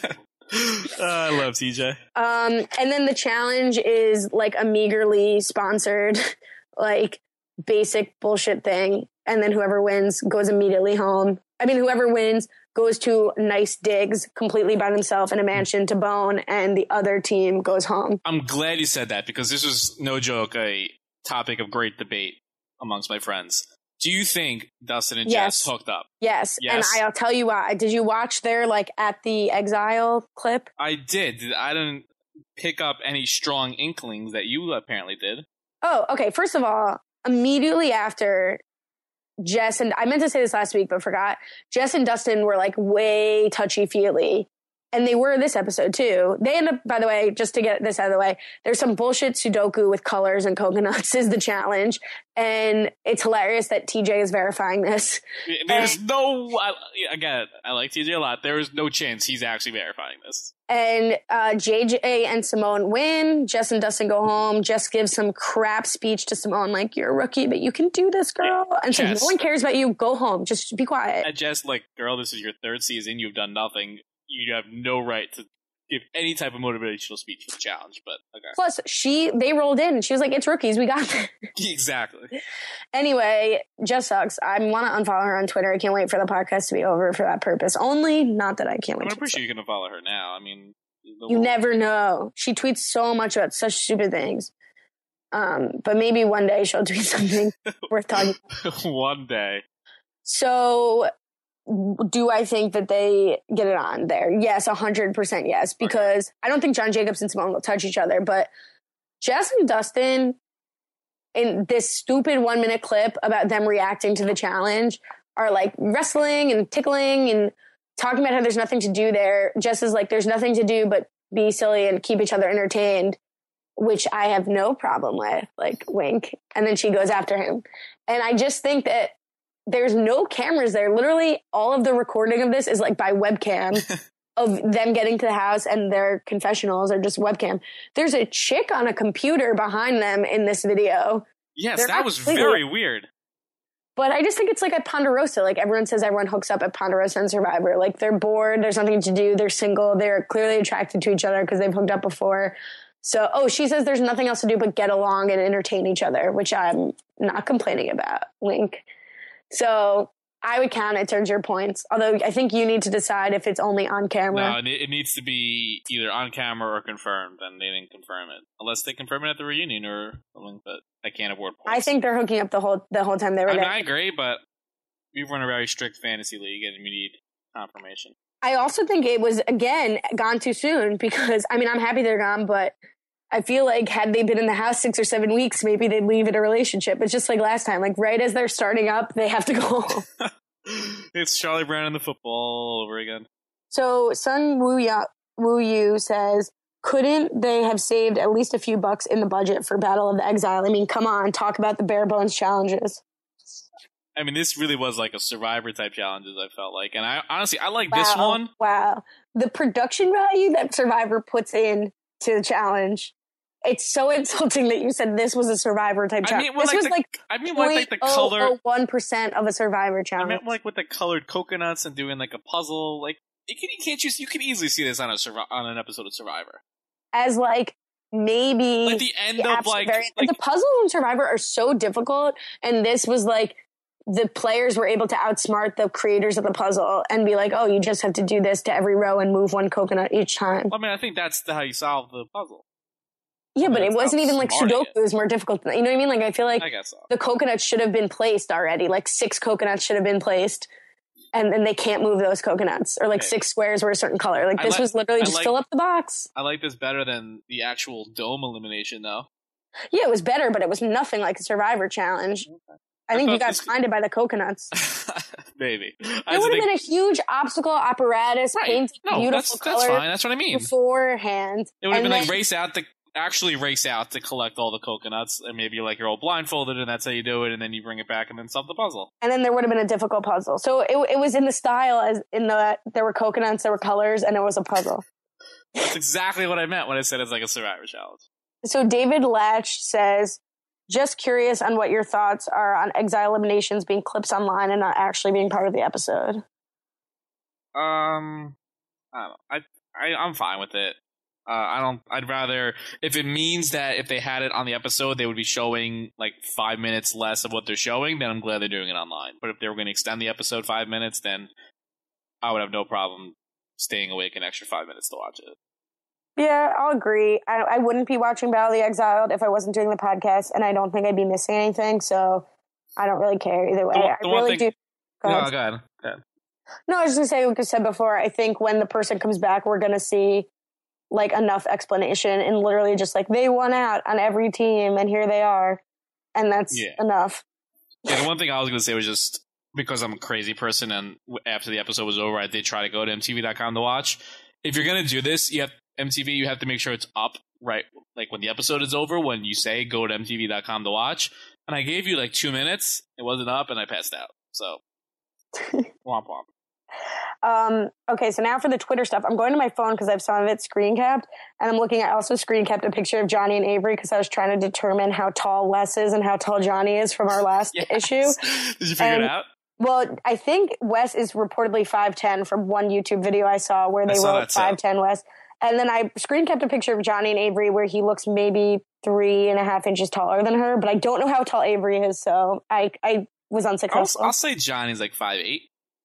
uh, I love T J. Um, and then the challenge is like a meagerly sponsored, like basic bullshit thing. And then whoever wins goes immediately home. I mean, whoever wins goes to nice digs completely by themselves in a mansion to bone, and the other team goes home. I'm glad you said that because this was, no joke, a topic of great debate amongst my friends. Do you think Dustin and Yes. Jess hooked up? Yes. Yes. And I'll tell you why. Did you watch their like at the exile clip? I did. I didn't pick up any strong inklings that you apparently did. Oh, okay. First of all, immediately after Jess and I meant to say this last week, but forgot. Jess and Dustin were like way touchy feely. And they were this episode too. They end up, by the way, just to get this out of the way, there's some bullshit Sudoku with colors and coconuts is the challenge. And it's hilarious that T J is verifying this. There's and, no, I, again, I like T J a lot. There is no chance he's actually verifying this. And uh, J J and Simone win. Jess and Dustin go home. Jess gives some crap speech to Simone, like, you're a rookie, but you can do this, girl. And so no one cares about you. Go home. Just be quiet. And Jess, like, girl, this is your third season. You've done nothing. You have no right to give any type of motivational speech for the challenge, but okay. Plus, she, they rolled in. She was like, it's rookies. We got this. Exactly. Anyway, Jess sucks. I want to unfollow her on Twitter. I can't wait for the podcast to be over for that purpose. Only, not that I can't wait. I'm pretty sure you're going to follow her now. I mean, you never know. She tweets so much about such stupid things. Um, but maybe one day she'll tweet something worth talking about. One day. So, do I think that they get it on there? Yes, one hundred percent yes. Because I don't think John Jacobs and Simone will touch each other. But Jess and Dustin, in this stupid one minute clip about them reacting to the challenge, are like wrestling and tickling and talking about how there's nothing to do there. Jess is like, there's nothing to do but be silly and keep each other entertained, which I have no problem with. Like, wink. And then she goes after him. And I just think that there's no cameras there. Literally, all of the recording of this is like by webcam of them getting to the house, and their confessionals are just webcam. There's a chick on a computer behind them in this video. Yes, They're that was very weird. But I just think it's like at Ponderosa. Like, everyone says everyone hooks up at Ponderosa and Survivor. Like, they're bored. There's nothing to do. They're single. They're clearly attracted to each other because they've hooked up before. So, oh, she says there's nothing else to do but get along and entertain each other, which I'm not complaining about. Wink. So I would count it towards your points. Although I think you need to decide if it's only on camera. No, it needs to be either on camera or confirmed, and they didn't confirm it. Unless they confirm it at the reunion or something, but I can't award points. I think they're hooking up the whole the whole time they were I mean, there. I agree, but we run a very strict fantasy league, and we need confirmation. I also think it was, again, gone too soon because, I mean, I'm happy they're gone, but I feel like had they been in the house six or seven weeks, maybe they'd leave it a relationship. It's just like last time, like right as they're starting up, they have to go home. It's Charlie Brown and the football all over again. So Sun Woo Ya- Woo Yu says, couldn't they have saved at least a few bucks in the budget for Battle of the Exile? I mean, come on, talk about the bare bones challenges. I mean, this really was like a Survivor type challenges, I felt like. And I honestly, I like Wow, this one. Wow. The production value that Survivor puts in to the challenge. It's so insulting that you said this was a Survivor type challenge. I mean, well, this like was the, like I mean, like, like the color. one percent of a Survivor I challenge. meant like with the colored coconuts and doing like a puzzle. Like you can, you can't just you can easily see this on a on an episode of Survivor. As like maybe like the end the of like, variant. like the puzzles in Survivor are so difficult, and this was like the players were able to outsmart the creators of the puzzle and be like, oh, you just have to do this to every row and move one coconut each time. I mean, I think that's the, how you solve the puzzle. Yeah, I mean, but it wasn't even like Sudoku. It. it was more difficult than that. You know what I mean? Like, I feel like I guess so. the coconuts should have been placed already. Like, six coconuts should have been placed, and then they can't move those coconuts. Or like okay. six squares were a certain color. Like, this like, was literally just like, fill up the box. I like this better than the actual dome elimination, though. Yeah, it was better, but it was nothing like a Survivor challenge. Okay. I, I think you got this... blinded by the coconuts. Maybe. It would have been a huge obstacle apparatus, right. painted no, beautiful that's, colors. That's fine. That's what I mean. Beforehand. It would have been then, like race out the actually race out to collect all the coconuts, and maybe like you're all blindfolded, and that's how you do it, and then you bring it back and then solve the puzzle. And then there would have been a difficult puzzle. So it it was in the style as in the there were coconuts, there were colors, and it was a puzzle. That's exactly what I meant when I said it's like a Survivor challenge. So David Latch says, just curious on what your thoughts are on Exile eliminations being clips online and not actually being part of the episode. Um, I don't know. I I, I'm fine with it. Uh, I don't. I'd rather if it means that if they had it on the episode, they would be showing like five minutes less of what they're showing. Then I'm glad they're doing it online. But if they were going to extend the episode five minutes, then I would have no problem staying awake an extra five minutes to watch it. Yeah, I'll agree. I, I wouldn't be watching Battle of the Exiled if I wasn't doing the podcast, and I don't think I'd be missing anything. So I don't really care either way. The, I the really thing, do. Go no, ahead. go ahead. Go ahead. No, I was just gonna say, like I said before, I think when the person comes back, we're gonna see like enough explanation and literally just like they won out on every team and here they are, and that's Yeah. enough. Yeah, the one thing I was going to say was just because I'm a crazy person and after the episode was over, I did try to go to M T V dot com to watch. If you're going to do this, you have M T V, you have to make sure it's up right like when the episode is over, when you say go to M T V dot com to watch. And I gave you like two minutes, it wasn't up, and I passed out. So, womp womp. Um, okay, so now for the Twitter stuff. I'm going to my phone because I have some of it screen capped, and I'm looking at also screen capped a picture of Johnny and Avery because I was trying to determine how tall Wes is and how tall Johnny is from our last Yes. issue. Did you figure And, it out? Well, I think Wes is reportedly five ten from one YouTube video I saw where they I saw wrote that too. five ten Wes. And then I screen capped a picture of Johnny and Avery where he looks maybe three and a half inches taller than her, but I don't know how tall Avery is, so I, I was I'll, unsuccessful. I'll say Johnny's like five eight.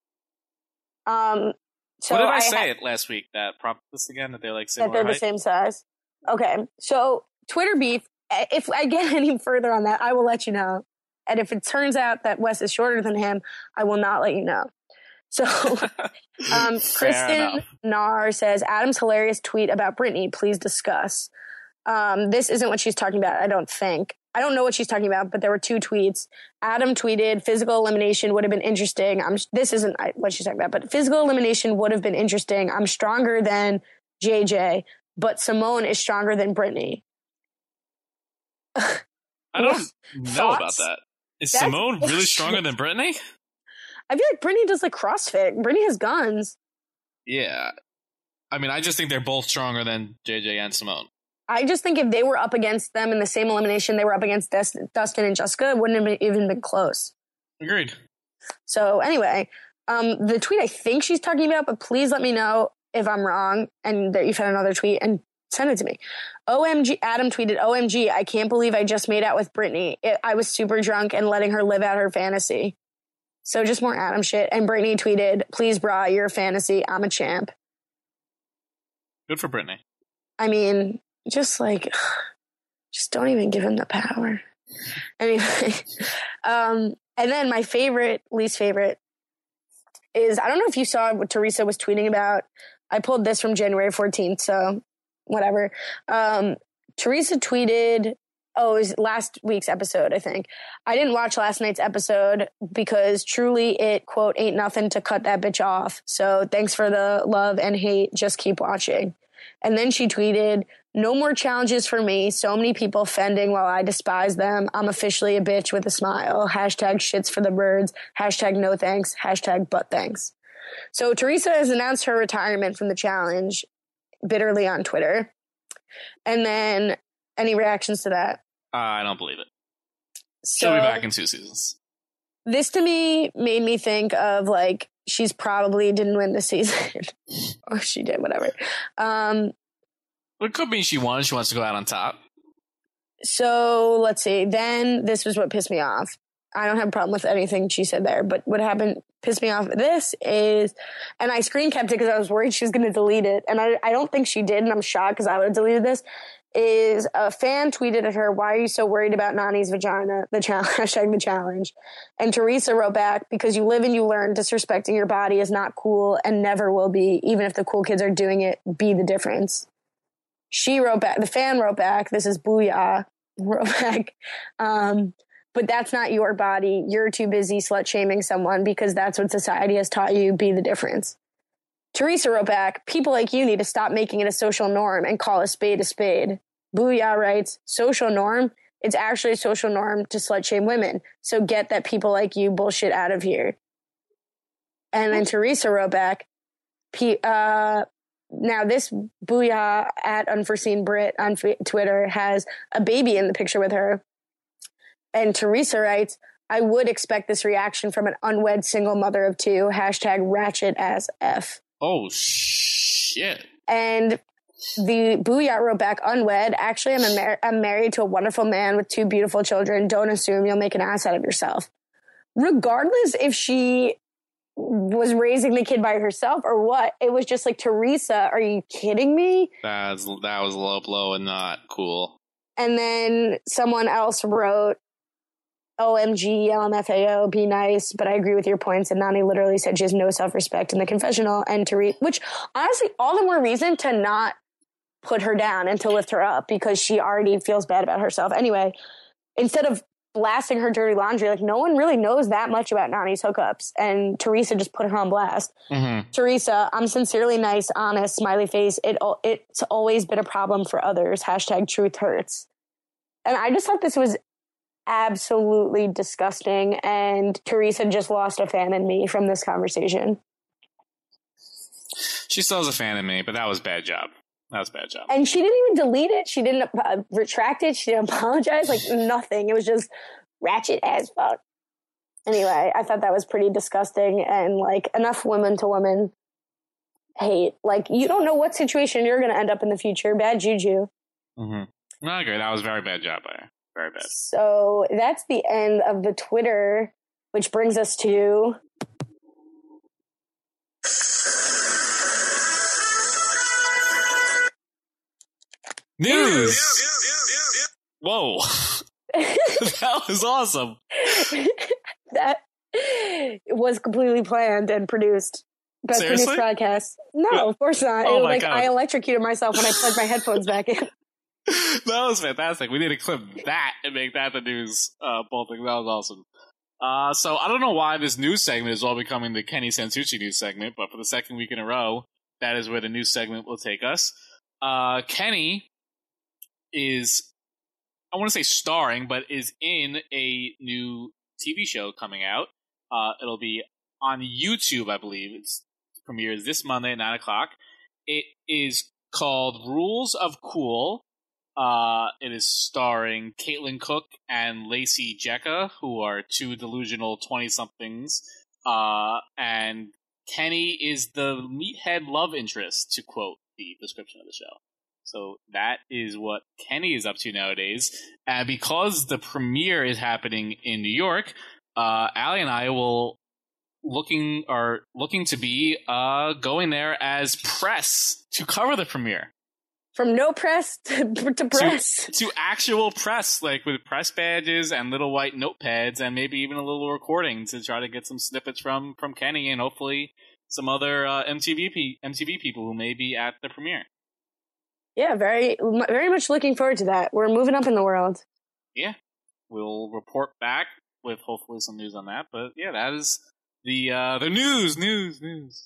Um, so what did I, I say ha- it last week? That prop this again that they're like that similar they're the height? same size. Okay, so Twitter beef. If I get any further on that, I will let you know. And if it turns out that Wes is shorter than him, I will not let you know. So, um, Kristen enough. Nar says, Adam's hilarious tweet about Brittany. Please discuss. Um, this isn't what she's talking about, I don't think. I don't know what she's talking about, but there were two tweets. Adam tweeted, physical elimination would have been interesting. I'm, this isn't what she's talking about, but physical elimination would have been interesting. I'm stronger than J J, but Simone is stronger than Brittany. I don't know Thoughts? about that. Is That's Simone really bullshit. stronger than Brittany? I feel like Brittany does like CrossFit. Brittany has guns. Yeah. I mean, I just think they're both stronger than J J and Simone. I just think if they were up against them in the same elimination they were up against Des- Dustin and Jessica, it wouldn't have been, even been close. Agreed. So anyway, um, the tweet I think she's talking about, but please let me know if I'm wrong and that you found another tweet and send it to me. O M G, Adam tweeted, O M G, I can't believe I just made out with Brittany. It, I was super drunk and letting her live out her fantasy. So just more Adam shit. And Brittany tweeted, please, brah, you're a fantasy. I'm a champ. Good for Brittany. I mean, just like, just don't even give him the power. Anyway, um, and then my favorite, least favorite is, I don't know if you saw what Teresa was tweeting about. I pulled this from January fourteenth, so whatever. Um, Teresa tweeted, oh, it was last week's episode, I think. I didn't watch last night's episode because truly it, quote, ain't nothing to cut that bitch off. So thanks for the love and hate. Just keep watching. And then she tweeted, no more challenges for me. So many people fending while I despise them. I'm officially a bitch with a smile. Hashtag shits for the birds. Hashtag no thanks. Hashtag but thanks. So Teresa has announced her retirement from the challenge bitterly on Twitter. And then any reactions to that? Uh, I don't believe it. So She'll be back in two seasons. this to me made me think of like, she's probably didn't win the season. Or she did, whatever. Um, It could mean she won. She wants to go out on top. So let's see. Then this was what pissed me off. I don't have a problem with anything she said there, but what happened pissed me off. This is, and I screen kept it because I was worried she was going to delete it. And I, I don't think she did. And I'm shocked because I would have deleted this. Is a fan tweeted at her, why are you so worried about Nani's vagina? The challenge, hashtag the challenge. And Teresa wrote back, because you live and you learn disrespecting your body is not cool and never will be. Even if the cool kids are doing it, be the difference. She wrote back, the fan wrote back, this is Booyah, wrote back, um, but that's not your body. You're too busy slut shaming someone because that's what society has taught you, be the difference. Teresa wrote back, people like you need to stop making it a social norm and call a spade a spade. Booyah writes, social norm? It's actually a social norm to slut shame women. So get that people like you bullshit out of here. And then Teresa wrote back, P- uh, now this Booyah at Unforeseen Brit on f- Twitter has a baby in the picture with her. And Teresa writes, I would expect this reaction from an unwed single mother of two. Hashtag ratchet as F. Oh, shit. And the Booyah wrote back, unwed. Actually, I'm, a mar- I'm married to a wonderful man with two beautiful children. Don't assume you'll make an ass out of yourself. Regardless if she was raising the kid by herself or what, it was just like, Teresa, are you kidding me? That was, that was low blow and not cool. And then someone else wrote, O M G, L M F A O, be nice, but I agree with your points. And Nani literally said she has no self-respect in the confessional. And Teresa, which honestly, all the more reason to not put her down and to lift her up, because she already feels bad about herself. Anyway, instead of blasting her dirty laundry, like, no one really knows that much about Nani's hookups. And Teresa just put her on blast. Mm-hmm. Teresa, I'm sincerely nice, honest, smiley face. It It's always been a problem for others. Hashtag truth hurts. And I just thought this was absolutely disgusting. And Teresa just lost a fan in me from this conversation. She still has a fan in me, but that was a bad job. That was a bad job. And she didn't even delete it. She didn't uh, retract it. She didn't apologize. Like, nothing. It was just ratchet as fuck. Anyway, I thought that was pretty disgusting. And, like, enough women to women hate. Like, you don't know what situation you're going to end up in the future. Bad juju. Mm-hmm. No, I agree. That was a very bad job by her. Very bad. So that's the end of the Twitter, which brings us to... News! Whoa. That was awesome. That was completely planned and produced. Best Seriously? produced podcast. No, of course not. Oh it, my like God. I electrocuted myself when I plugged my headphones back in. That was fantastic. We need to clip that and make that the news uh, both things. That was awesome. Uh, so I don't know why this news segment is all becoming the Kenny Santucci news segment, but for the second week in a row, that is where the news segment will take us. Uh, Kenny is, I want to say starring, but is in a new T V show coming out. Uh, it'll be on YouTube, I believe. It's premieres this Monday at nine o'clock. It is called Rules of Cool. Uh, it is starring Caitlin Cook and Lacey Jecka, who are two delusional twenty-somethings. Uh, and Kenny is the meathead love interest, to quote the description of the show. So that is what Kenny is up to nowadays. And because the premiere is happening in New York, uh, Allie and I will looking are looking to be uh, going there as press to cover the premiere. From no press to, to press. To, to actual press, like with press badges and little white notepads and maybe even a little recording to try to get some snippets from, from Kenny and hopefully some other uh, M T V M T V people who may be at the premiere. Yeah, very, very much looking forward to that. We're moving up in the world. Yeah, we'll report back with hopefully some news on that. But yeah, that is the uh, the news, news, news.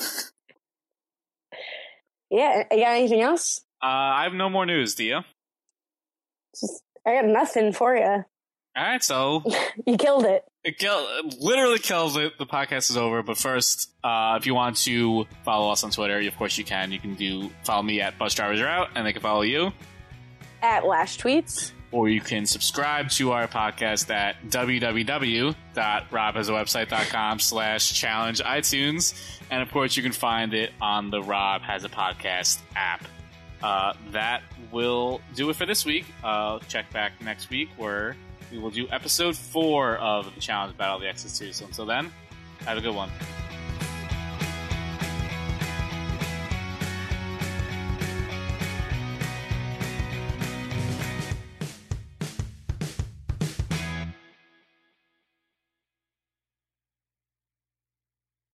Yeah, you got anything else? Uh, I have no more news, do you? Just, I got nothing for you. All right, so You killed it. it kill, literally kills it. The podcast is over. But first, uh, if you want to follow us on Twitter, of course you can. You can do follow me at Bus Drivers Are Out, and they can follow you. At Lash Tweets. Or you can subscribe to our podcast at www.robhasawebsite.com slash challenge iTunes. And of course, you can find it on the Rob Has a Podcast app. Uh, that will do it for this week. Uh, check back next week where we will do episode four of the Challenge Battle of the Exes two. So until then, have a good one.